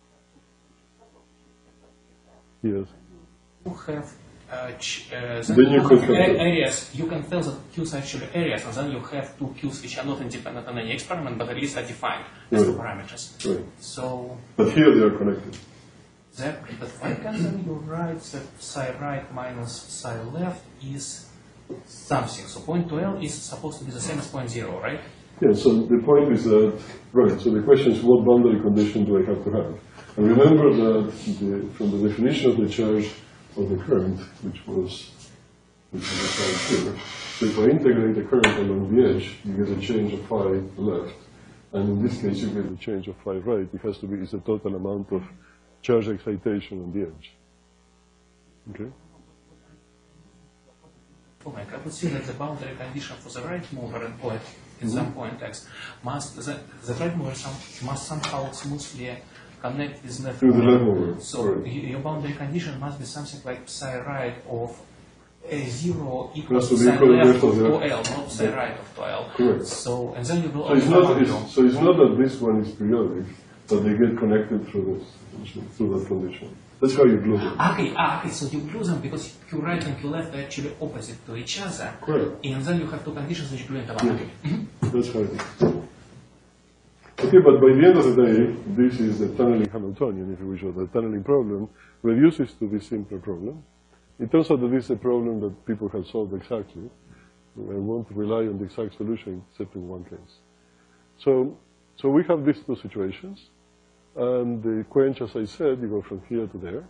Yes. You have uh, ch uh, then you could have areas. You can tell that Q's are actually areas, and then you have two Q's which are not independent on any experiment, but at least are defined as right. two parameters. Right. So. But here they are connected. That, but why can then you write that psi right minus psi left is something? So point two L is supposed to be the same as point zero, right? Yeah, so the point is that, right, so the question is what boundary condition do I have to have? And remember that the, from the definition of the charge of the current, which was, which was defined here, so if I integrate the current along the edge, you get a change of phi left. And in this case, you get a change of phi right. It has to be, it's the total amount of charge excitation on the edge. Okay? Like I could see that the boundary condition for the right mover and point in some point x must the, the right mover some, must somehow smoothly connect with left To the mover. left mover. So Correct. y- your boundary condition must be something like psi right of a zero Has equals to to be psi equal to left the of left. two L, not psi right of two L. Correct. So and then you will So it's only not, have it's, so it's not that this one is periodic, but they get connected through this, through that condition. That's how you glue them. Okay, ah, okay, so you glue them because Q right and Q left are actually opposite to each other. Correct. And then you have two conditions which glue into one. Okay. That's how it is. Okay, but by the end of the day, this is the tunneling Hamiltonian, if you wish, or the tunneling problem reduces to this simpler problem. It turns out that this is a problem that people have solved exactly and won't rely on the exact solution except in one case. So, so we have these two situations, and the quench, as I said, you go from here to there.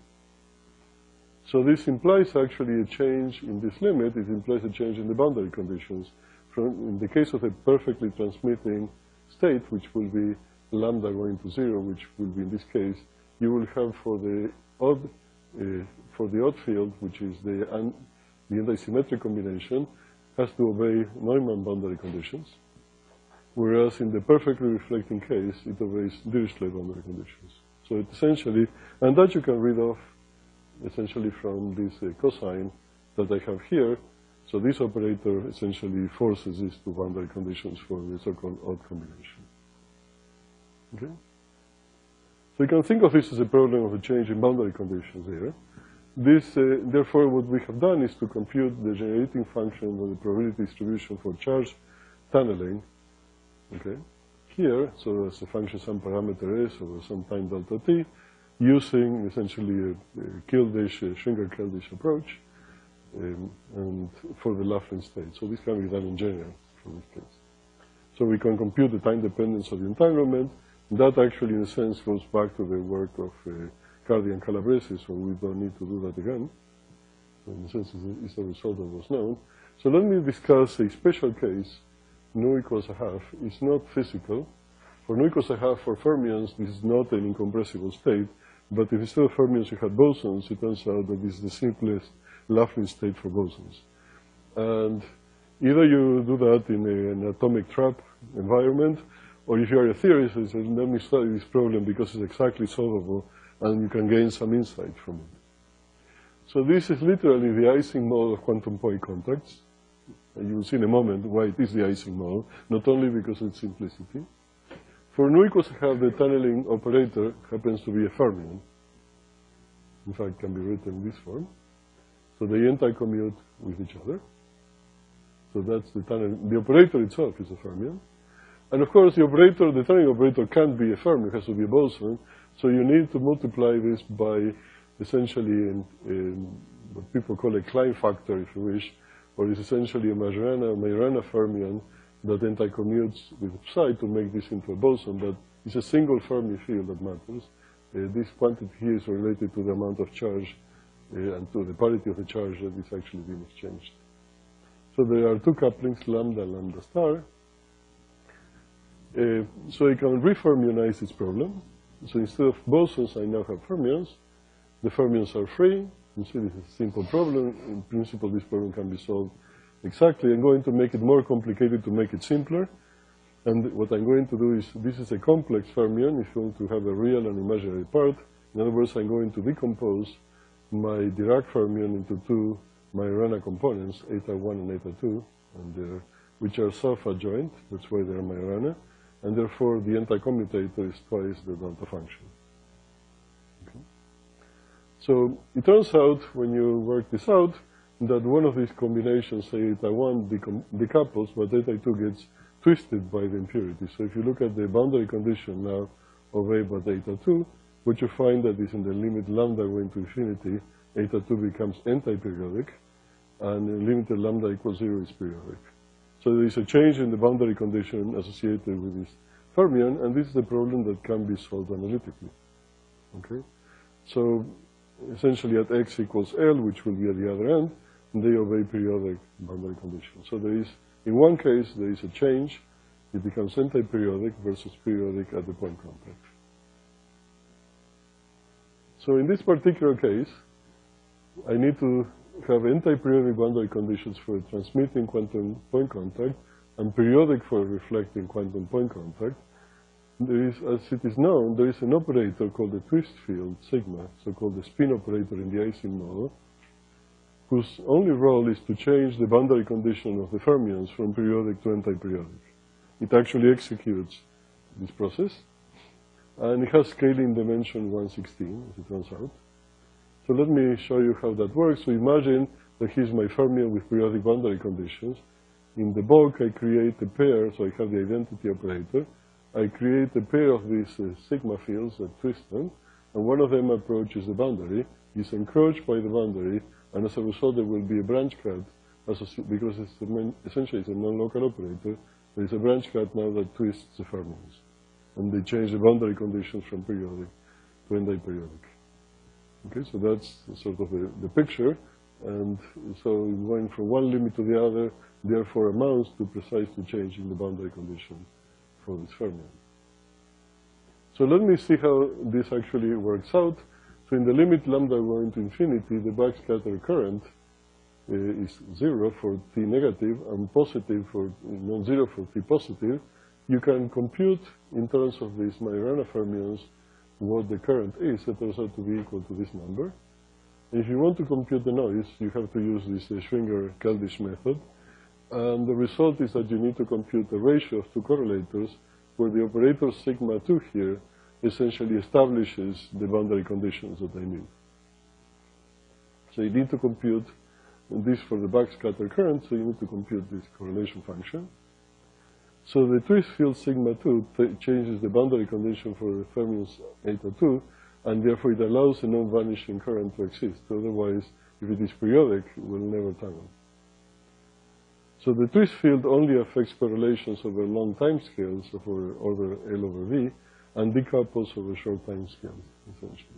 So this implies actually a change in this limit. It implies a change in the boundary conditions. From, in the case of a perfectly transmitting state, which will be lambda going to zero, which will be in this case, you will have for the odd uh, for the odd field, which is the un, the anti-symmetric combination, has to obey Neumann boundary conditions, whereas in the perfectly reflecting case, it obeys Dirichlet boundary conditions. So it essentially, and that you can read off essentially from this uh, cosine that I have here. So this operator essentially forces these two boundary conditions for the so-called odd combination. Okay? So you can think of this as a problem of a change in boundary conditions here. This, uh, therefore, what we have done is to compute the generating function of the probability distribution for charge tunneling. Okay? Here, so as a function some parameter s over some time delta t, using essentially a, a Kildish, a Schwinger-Keldysh approach, um, and for the Laughlin state. So this can be done in general from this case. So we can compute the time dependence of the entanglement. That actually, in a sense, goes back to the work of uh, Cardi and Calabresi, so we don't need to do that again. So in a sense, it's a result that was known. So let me discuss a special case, nu equals a half. It's not physical. For nu equals a half, for fermions, this is not an incompressible state. But if instead of fermions you had bosons, it turns out that this is the simplest Laughlin state for bosons. And either you do that in a, an atomic trap environment, or if you are a theorist, you say, let me study this problem because it's exactly solvable, and you can gain some insight from it. So this is literally the Ising model of quantum point contacts. And you will see in a moment why it is the Ising model, not only because of its simplicity. For nu equals to have the tunneling operator happens to be a fermion. In fact, can be written in this form. So they anti-commute with each other. So that's the tunneling. The operator itself is a fermion. And of course, the operator, the tunneling operator can't be a fermion, it has to be a boson. So you need to multiply this by essentially in, in what people call a Klein factor, if you wish, or it's essentially a Majorana, Majorana fermion that anti-commutes with psi to make this into a boson, but it's a single Fermi field that matters. Uh, this quantity here is related to the amount of charge uh, and to the parity of the charge that is actually being exchanged. So there are two couplings, lambda, lambda star. Uh, so I can refermionize this problem. So instead of bosons, I now have fermions. The fermions are free. You see, this is a simple problem. In principle, this problem can be solved exactly. I'm going to make it more complicated to make it simpler. And what I'm going to do is, this is a complex fermion. If you want to have a real and imaginary part, in other words, I'm going to decompose my Dirac fermion into two Majorana components, eta one and eta two, and which are self-adjoint. That's why they're Majorana. And therefore, the anti-commutator is twice the delta function. Okay. So it turns out, when you work this out, that one of these combinations, say eta one, decouples, but eta two gets twisted by the impurity. So if you look at the boundary condition now of A but eta two, what you find that is in the limit lambda going to infinity, eta two becomes anti-periodic, and the limited lambda equals zero is periodic. So there is a change in the boundary condition associated with this fermion, and this is a problem that can be solved analytically. Okay? So essentially at x equals L, which will be at the other end, they obey periodic boundary conditions. So there is, in one case, there is a change. It becomes anti-periodic versus periodic at the point contact. So in this particular case, I need to have anti-periodic boundary conditions for transmitting quantum point contact and periodic for reflecting quantum point contact, there is, as it is known, there is an operator called the twist field, sigma, so-called the spin operator in the Ising model, whose only role is to change the boundary condition of the fermions from periodic to anti-periodic. It actually executes this process, and it has scaling dimension one sixteen, as it turns out. So let me show you how that works. So imagine that here's my fermion with periodic boundary conditions. In the bulk, I create a pair, so I have the identity operator. I create a pair of these uh, sigma fields that twist them, and one of them approaches the boundary, is encroached by the boundary, and as a result there will be a branch cut, because it's a main, essentially it's a non-local operator. There is a branch cut now that twists the fermions, and they change the boundary conditions from periodic to anti-periodic. Okay, so that's sort of the, the picture, and so going from one limit to the other, therefore amounts to precisely changing the boundary condition for this fermion. So let me see how this actually works out. So in the limit lambda going to infinity, the backscatter current uh, is zero for t negative and positive for non-zero for t positive. You can compute in terms of these Majorana fermions what the current is. It turns out to be equal to this number. And if you want to compute the noise, you have to use this uh, Schwinger-Keldysh method. And the result is that you need to compute the ratio of two correlators where the operator sigma two here essentially establishes the boundary conditions that I need. So you need to compute this for the backscatter current, so you need to compute this correlation function. So the twist field sigma two changes the boundary condition for the fermions eta two, and therefore it allows a non-vanishing current to exist. Otherwise, if it is periodic, it will never tangle. So the twist field only affects correlations over long time scales of order L over V, and decouples over short time scales, essentially.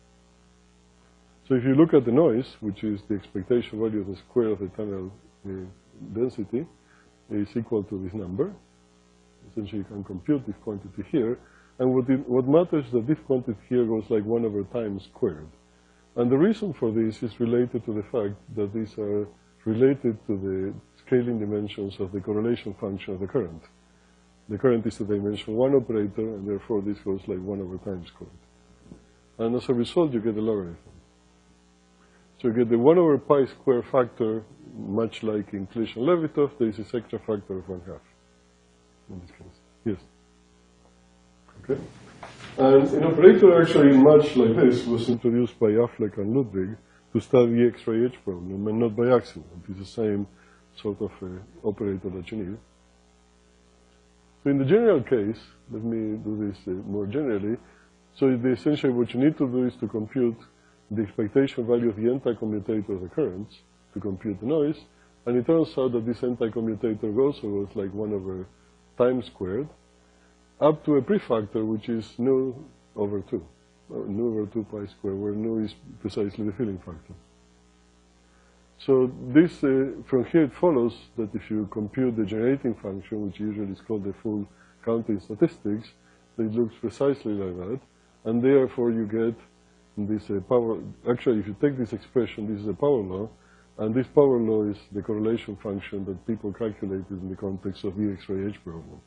So if you look at the noise, which is the expectation value of the square of the tunnel uh, density, is equal to this number. Essentially, you can compute this quantity here. And what, it, what matters is that this quantity here goes like one over time squared. And the reason for this is related to the fact that these are related to the scaling dimensions of the correlation function of the current. The current is a dimension one operator, and therefore this goes like one over time squared. And as a result, you get a logarithm. So you get the one over pi square factor, much like in Clich and Levitov, there is this extra factor of one half in this case. Yes? Okay. And an operator actually much like this was introduced by Affleck and Ludwig to study the X-ray H problem, and not by accident. It's the same sort of uh, operator that you need. So in the general case, let me do this uh, more generally. So the, essentially what you need to do is to compute the expectation value of the anti-commutator of the currents to compute the noise. And it turns out that this anti-commutator also goes like one over time squared up to a prefactor, which is nu over two, or nu over two pi squared, where nu is precisely the filling factor. So this, uh, from here it follows that if you compute the generating function, which usually is called the full counting statistics, it looks precisely like that. And therefore you get this uh, power, actually if you take this expression, this is a power law, and this power law is the correlation function that people calculated in the context of the X-ray H problem.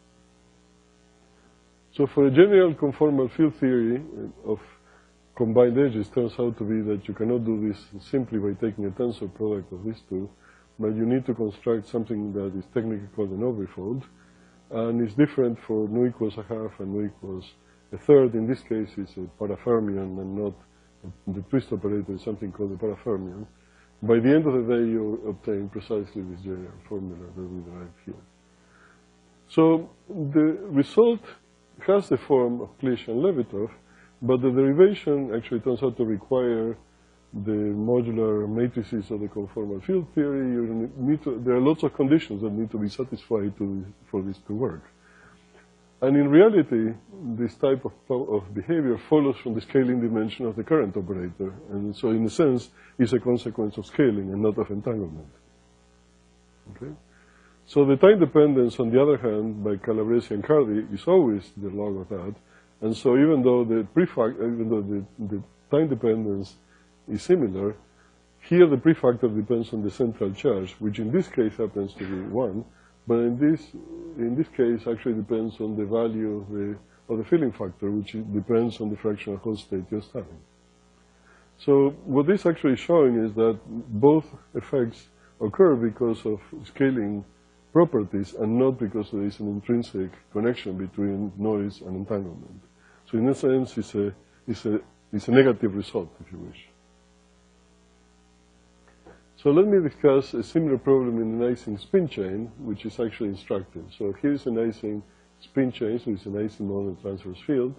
So for a general conformal field theory of combined edges, turns out to be that you cannot do this simply by taking a tensor product of these two, but you need to construct something that is technically called an overfold, and it's different for nu equals a half and nu equals a third. In this case, it's a parafermion and not the twist operator is something called a parafermion. By the end of the day, you obtain precisely this general formula that we derive here. So the result has the form of Clich and Levitov, but the derivation actually turns out to require the modular matrices of the conformal field theory. You need to, there are lots of conditions that need to be satisfied to, for this to work. And in reality, this type of, of behavior follows from the scaling dimension of the current operator. And so in a sense, it's a consequence of scaling and not of entanglement. Okay? So the time dependence, on the other hand, by Calabresi and Cardy, is always the log of that. And so even though the prefact, even though the, the time dependence is similar, here the prefactor depends on the central charge, which in this case happens to be one, but in this, in this case actually depends on the value of the, of the filling factor, which depends on the fractional Hall state just having. So what this actually is showing is that both effects occur because of scaling properties and not because there is an intrinsic connection between noise and entanglement. So in a sense, it's a, it's a, it's a negative result, if you wish. So let me discuss a similar problem in an Ising spin chain, which is actually instructive. So here's an Ising spin chain, so it's an Ising moment transverse field.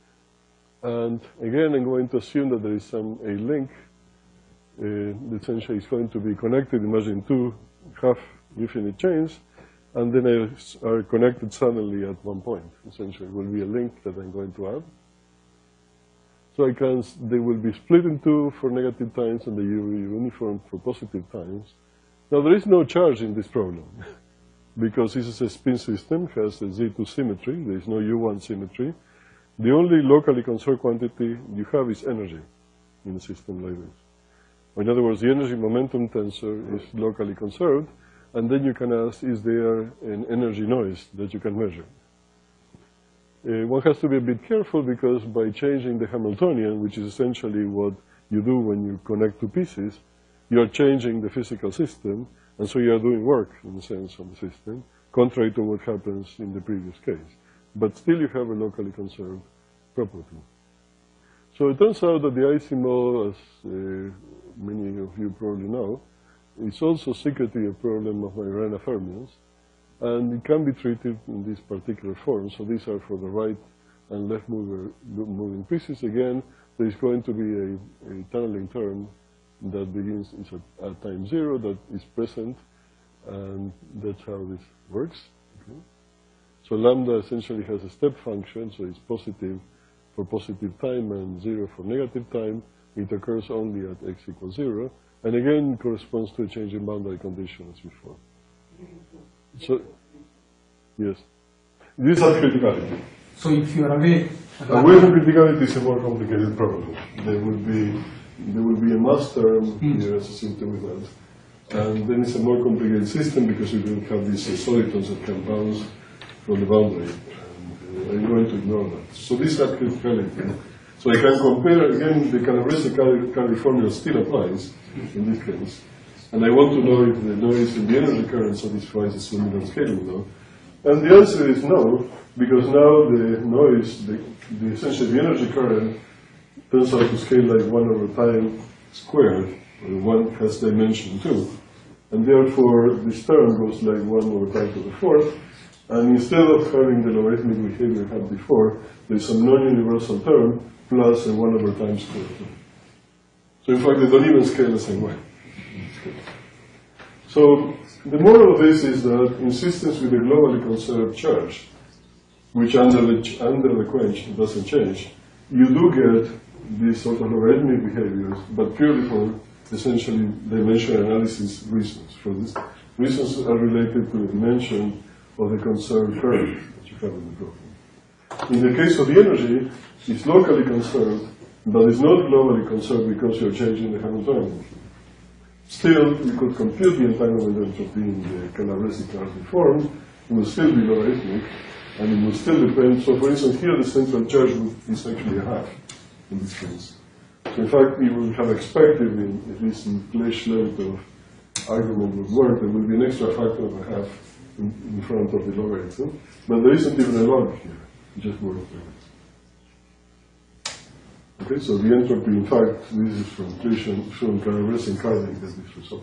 And again, I'm going to assume that there is some a link uh, that essentially is going to be connected, imagine two half-infinite chains, and then they are connected suddenly at one point. Essentially, it will be a link that I'm going to add. So I can, they will be split in two for negative times, and they will be uniform for positive times. Now, there is no charge in this problem, because this is a spin system, has a Z two symmetry. There is no U one symmetry. The only locally conserved quantity you have is energy in a system like this. In other words, the energy momentum tensor is locally conserved, and then you can ask, is there an energy noise that you can measure? Uh, one has to be a bit careful, because by changing the Hamiltonian, which is essentially what you do when you connect two pieces, you are changing the physical system, and so you are doing work, in a sense, on the system, contrary to what happens in the previous case. But still you have a locally conserved property. So it turns out that the Ising model, as uh, many of you probably know, is also secretly a problem of Majorana fermions, and it can be treated in this particular form. So these are for the right and left mover, moving pieces. Again, there is going to be a, a tunneling term that begins is at, at time zero, that is present, and that's how this works. Okay. So lambda essentially has a step function, so it's positive for positive time and zero for negative time. It occurs only at x equals zero, and again corresponds to a change in boundary condition as before. So, yes. This is criticality. So if you are away, away from criticality is a more complicated problem. There will be there will be a mass term mm. here associated with that, and then it's a more complicated system because you will have these uh, solitons that can bounce from the boundary. And, uh, I'm going to ignore that. So this is criticality. So I can compare again the Calabrese-Curry formula still applies in this case. And I want to know if the noise in the energy current satisfies the Sumidon scaling law. And the answer is no, because now the noise, the, the essentially the energy current, turns out to scale like one over time squared, or one has dimension two. And therefore, this term goes like one over time to the fourth. And instead of having the logarithmic behavior we had before, there's some non-universal term plus a one over time squared. So in fact, they don't even scale the same way. So the moral of this is that in systems with a globally conserved charge, which under the, under the quench doesn't change, you do get these sort of logarithmic behaviors, but purely for essentially dimensional analysis reasons. For this, reasons are related to the dimension of the conserved current that you have in the problem. In the case of the energy, it's locally conserved, but it's not globally conserved because you're changing the Hamiltonian. Still, you could compute the entanglement entropy in the Calabrese-Curry form. It will still be logarithmic, and it will still depend. So, for instance, here the central charge is actually a half in this case. So, in fact, you would have expected, in, at least in Clash length of argument would work, there will be an extra factor of a half in, in front of the logarithm. But there isn't even a log here, it just works. Okay, so the entropy, in fact, this is from Clishan, from Calabrese and Cardi get this result.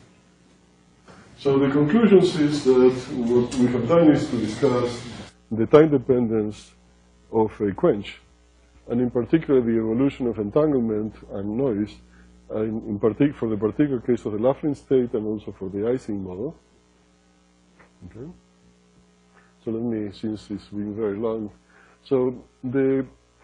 So the conclusions is that what we have done is to discuss the time dependence of a quench, and in particular the evolution of entanglement and noise, and in particular for the particular case of the Laughlin state and also for the Ising model. Okay. So let me, since it's been very long, so the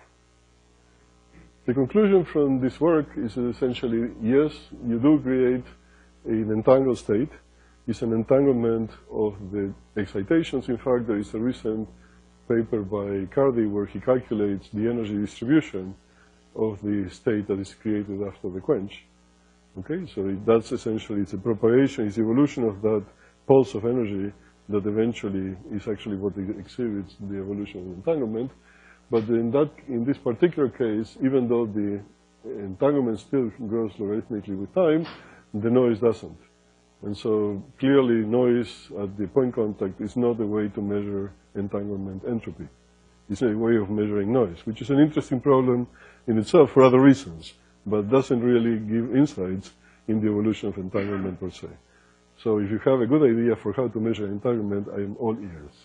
The conclusion from this work is essentially, yes, you do create an entangled state. It's an entanglement of the excitations. In fact, there is a recent paper by Cardi where he calculates the energy distribution of the state that is created after the quench. Okay, so it, that's essentially, it's a propagation, it's evolution of that pulse of energy that eventually is actually what exhibits the evolution of entanglement. But in, that, in this particular case, even though the entanglement still grows logarithmically with time, the noise doesn't. And so clearly noise at the point contact is not a way to measure entanglement entropy. It's a way of measuring noise, which is an interesting problem in itself for other reasons, but doesn't really give insights in the evolution of entanglement per se. So if you have a good idea for how to measure entanglement, I am all ears.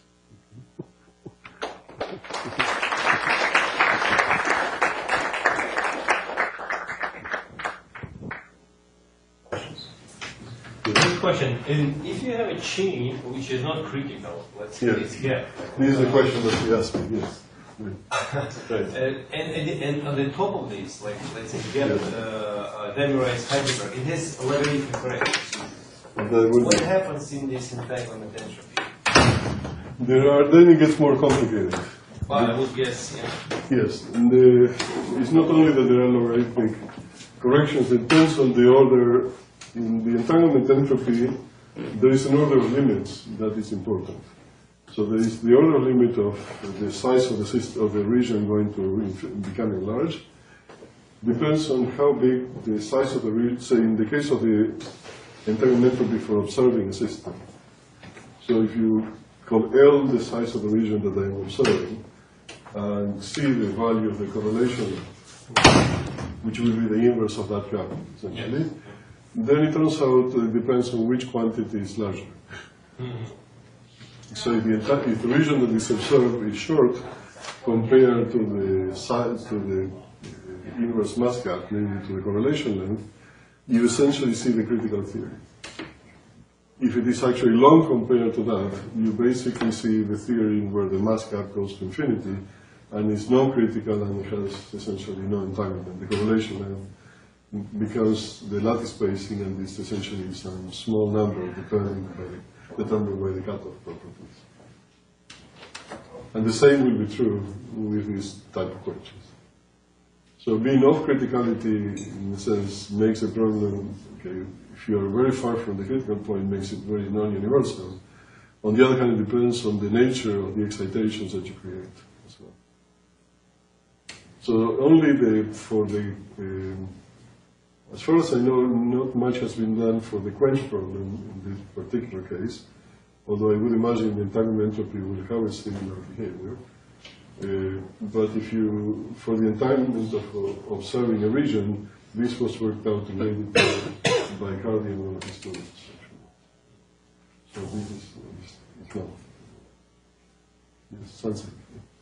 Good question. And if you have a chain which is not critical, let's say Yes. it's here. This is the question that you asked me, yes. Uh, and, and, and on the top of this, like let's say you get Yes. uh, a dimerized hydrogen, it has logarithmic corrections. That would What be- happens in this entanglement entropy? There are, then it gets more complicated. Well, I would guess, yeah. Yes, and the, it's not only that there are logarithmic corrections, it depends on the order. In the entanglement entropy, there is an order of limits that is important. So there is the order limit of the size of the system, of the region going to becoming large. Depends on how big the size of the region, say in the case of the entanglement entropy for observing a system. So if you call L the size of the region that I am observing, and see the value of the correlation, which will be the inverse of that graph, essentially, then it turns out it depends on which quantity is larger. So if the, enti- if the region that is observed is short compared to the size, to the uh, inverse mass gap, namely to the correlation length, you essentially see the critical theory. If it is actually long compared to that, you basically see the theory where the mass gap goes to infinity and is non-critical and it has essentially no entanglement. The correlation length becomes the lattice spacing and it's essentially some small number determined by, determined by the cutoff properties. And the same will be true with this type of questions. So being off criticality, in a sense, makes a problem, okay, if you are very far from the critical point, makes it very non-universal. On the other hand, it depends on the nature of the excitations that you create as well. So only the, for the, um, as far as I know, not much has been done for the quench problem in this particular case, although I would imagine the entanglement entropy will have a similar behavior. Uh, but if you, for the entanglement of uh, observing a region, this was worked out to be by Hardy and one of his students. So this is, is, is not. Yes, something.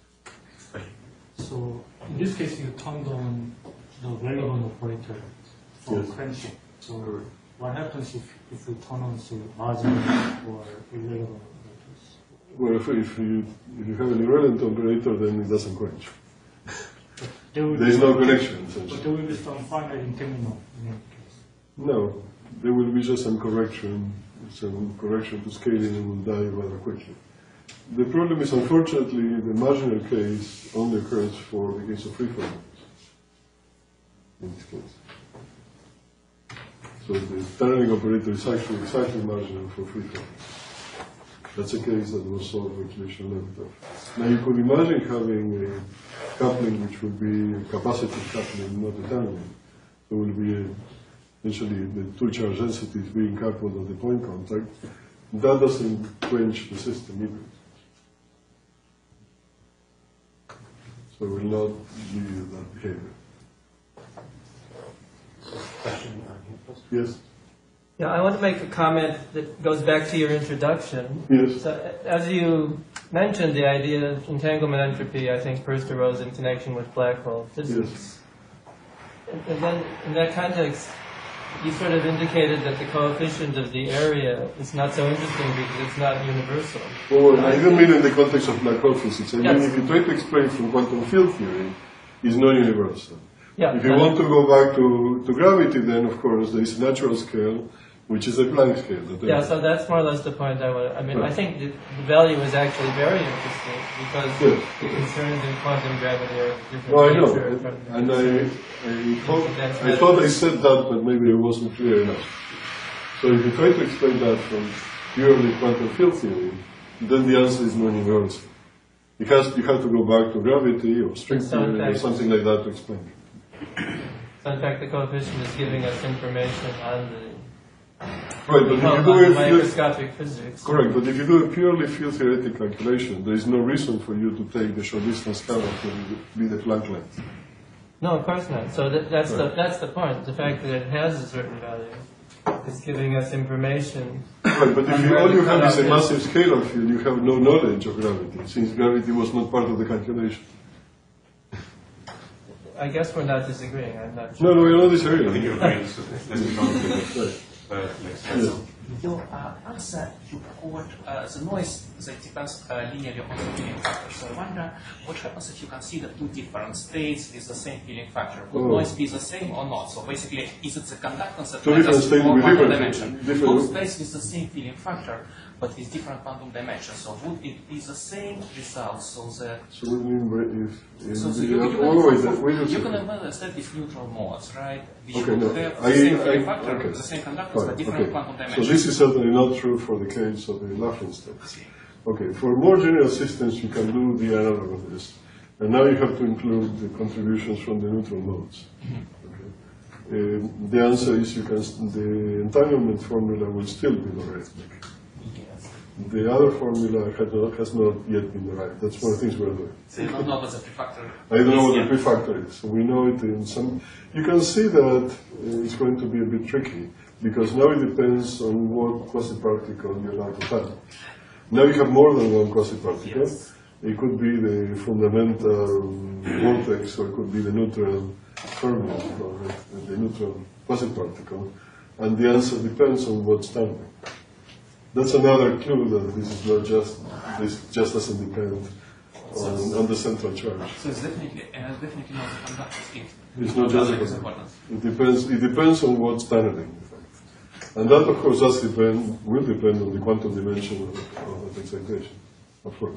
So in this case, you turned on the relevant operator for Yes. quenching. So what happens if, if we turn on, say, marginal or irrelevant operators? Well, if, if, you, if you have an irrelevant operator, then it doesn't quench. There will There is be no some- connection, But essentially. there will be some finite integrable in any case. No, there will be just some correction, some correction to scaling and will die rather quickly. The problem is, unfortunately, the marginal case only occurs for the case of freeform in this case. So the tunneling operator is actually exactly marginal for freeform. That's a case that was solved with Leibniz-Levertov. Now you could imagine having a coupling which would be a capacitive coupling, not a tunneling. There will be a, essentially the two charge densities being coupled at the point contact. That doesn't quench the system either. So it will not give you that behavior. Question. Yes? Yeah, I want to make a comment that goes back to your introduction. Yes. So, a- as you mentioned, the idea of entanglement entropy, I think, first arose in connection with black hole physics. Yes. And, and then, in that context, you sort of indicated that the coefficient of the area is not so interesting because it's not universal. Well, I didn't mean in the context of black hole physics. I mean, Yes. if you try to explain from quantum field theory, it's non-universal. Yeah, If you and- want to go back to, to gravity, then of course there is a natural scale which is a Planck scale. That Yeah, so that's more or less the point I want. I mean, I think the, the value is actually very interesting because Yes. the concerns in quantum gravity are different. No, I know, nature from the- and I, I thought That's I thought I said that, but maybe I wasn't clear enough. So if you try to explain that from purely quantum field theory, then the answer is non-universal. It has, you have to go back to gravity or string So in theory or fact- something like that to explain it. So in fact, the coefficient is giving us information on the, Right, but if on you do the a field, microscopic physics. correct, but if you do a purely field theoretic calculation, there is no reason for you to take the short distance scalar to be the Planck length. No, of course not. So that, that's the that's the point. The fact that it has a certain value is giving us information. Right, but if on you, where all the you have is a cutoff massive scalar field, you have no knowledge of gravity, since gravity was not part of the calculation. I guess we're not disagreeing. I'm not No, sure. no, we're not I think disagreeing. you're agreeing, so let's move on to the Right. uh, next slide. Your uh, answer, you quote uh, the noise that depends uh, linearly on the filling factor. So I wonder what happens if you consider two different states with the same filling factor. Would Oh. noise be the same or not? So basically, is it the conductance that Two different matters states or with quantum different- dimension? different- Both states with the same filling factor, but with different quantum dimensions. So would it be the same result? So the So what do you mean by if, in so, so the, you, you, uh, oh, wait, can, wait a you second. can evaluate with neutral modes, right? Which Okay, would no. have I, the same I, filling factor, okay. the same conductance, Fine, but different okay. quantum So dimensions. this is certainly not true for the case of the Lagrange states. Okay, for more general systems, you can do the analog of this. And now you have to include the contributions from the neutral modes. Okay. Um, the answer is you can, the entanglement formula will still be logarithmic. The other formula has not, has not yet been derived. That's one of the things we're doing. So you don't know what the prefactor I don't know what is the yet. prefactor is. So we know it in some. You can see that uh, it's going to be a bit tricky because now it depends on what quasi-particle you're allowed to have. Now you have more than one quasi-particle. Yes. It could be the fundamental vortex, or it could be the neutral fermion, or the, the neutral quasi-particle. And the answer depends on what's standing. That's another clue that this is not just, this just doesn't depend on, on the central charge. So it's definitely, uh, definitely not the conductor state. It's not just Conductor is a important. It depends. It depends on what's tunneling, in fact, and that, of course, does depend. Will depend on the quantum dimension of, of that excitation, of course.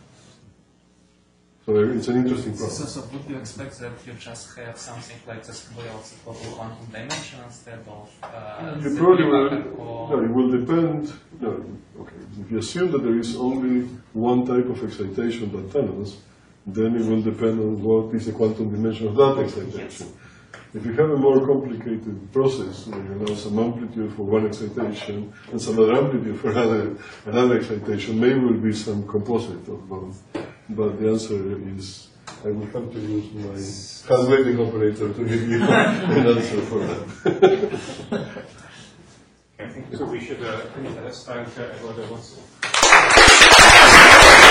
So it's an interesting So, problem. so would you expect that you just have something like the square of the total quantum dimension instead of uh, You the probably prefactor will. or No, it will depend. No, okay. If you assume that there is only one type of excitation that tunnels, then it will depend on what is the quantum dimension of that excitation. If you have a more complicated process, where you know some amplitude for one excitation and some other amplitude for another, another excitation, maybe will be some composite of both. But the answer is, I will have to use my calculating operator to give you an answer for that. I think so we should, uh, let's thank uh, Eduardo Watson.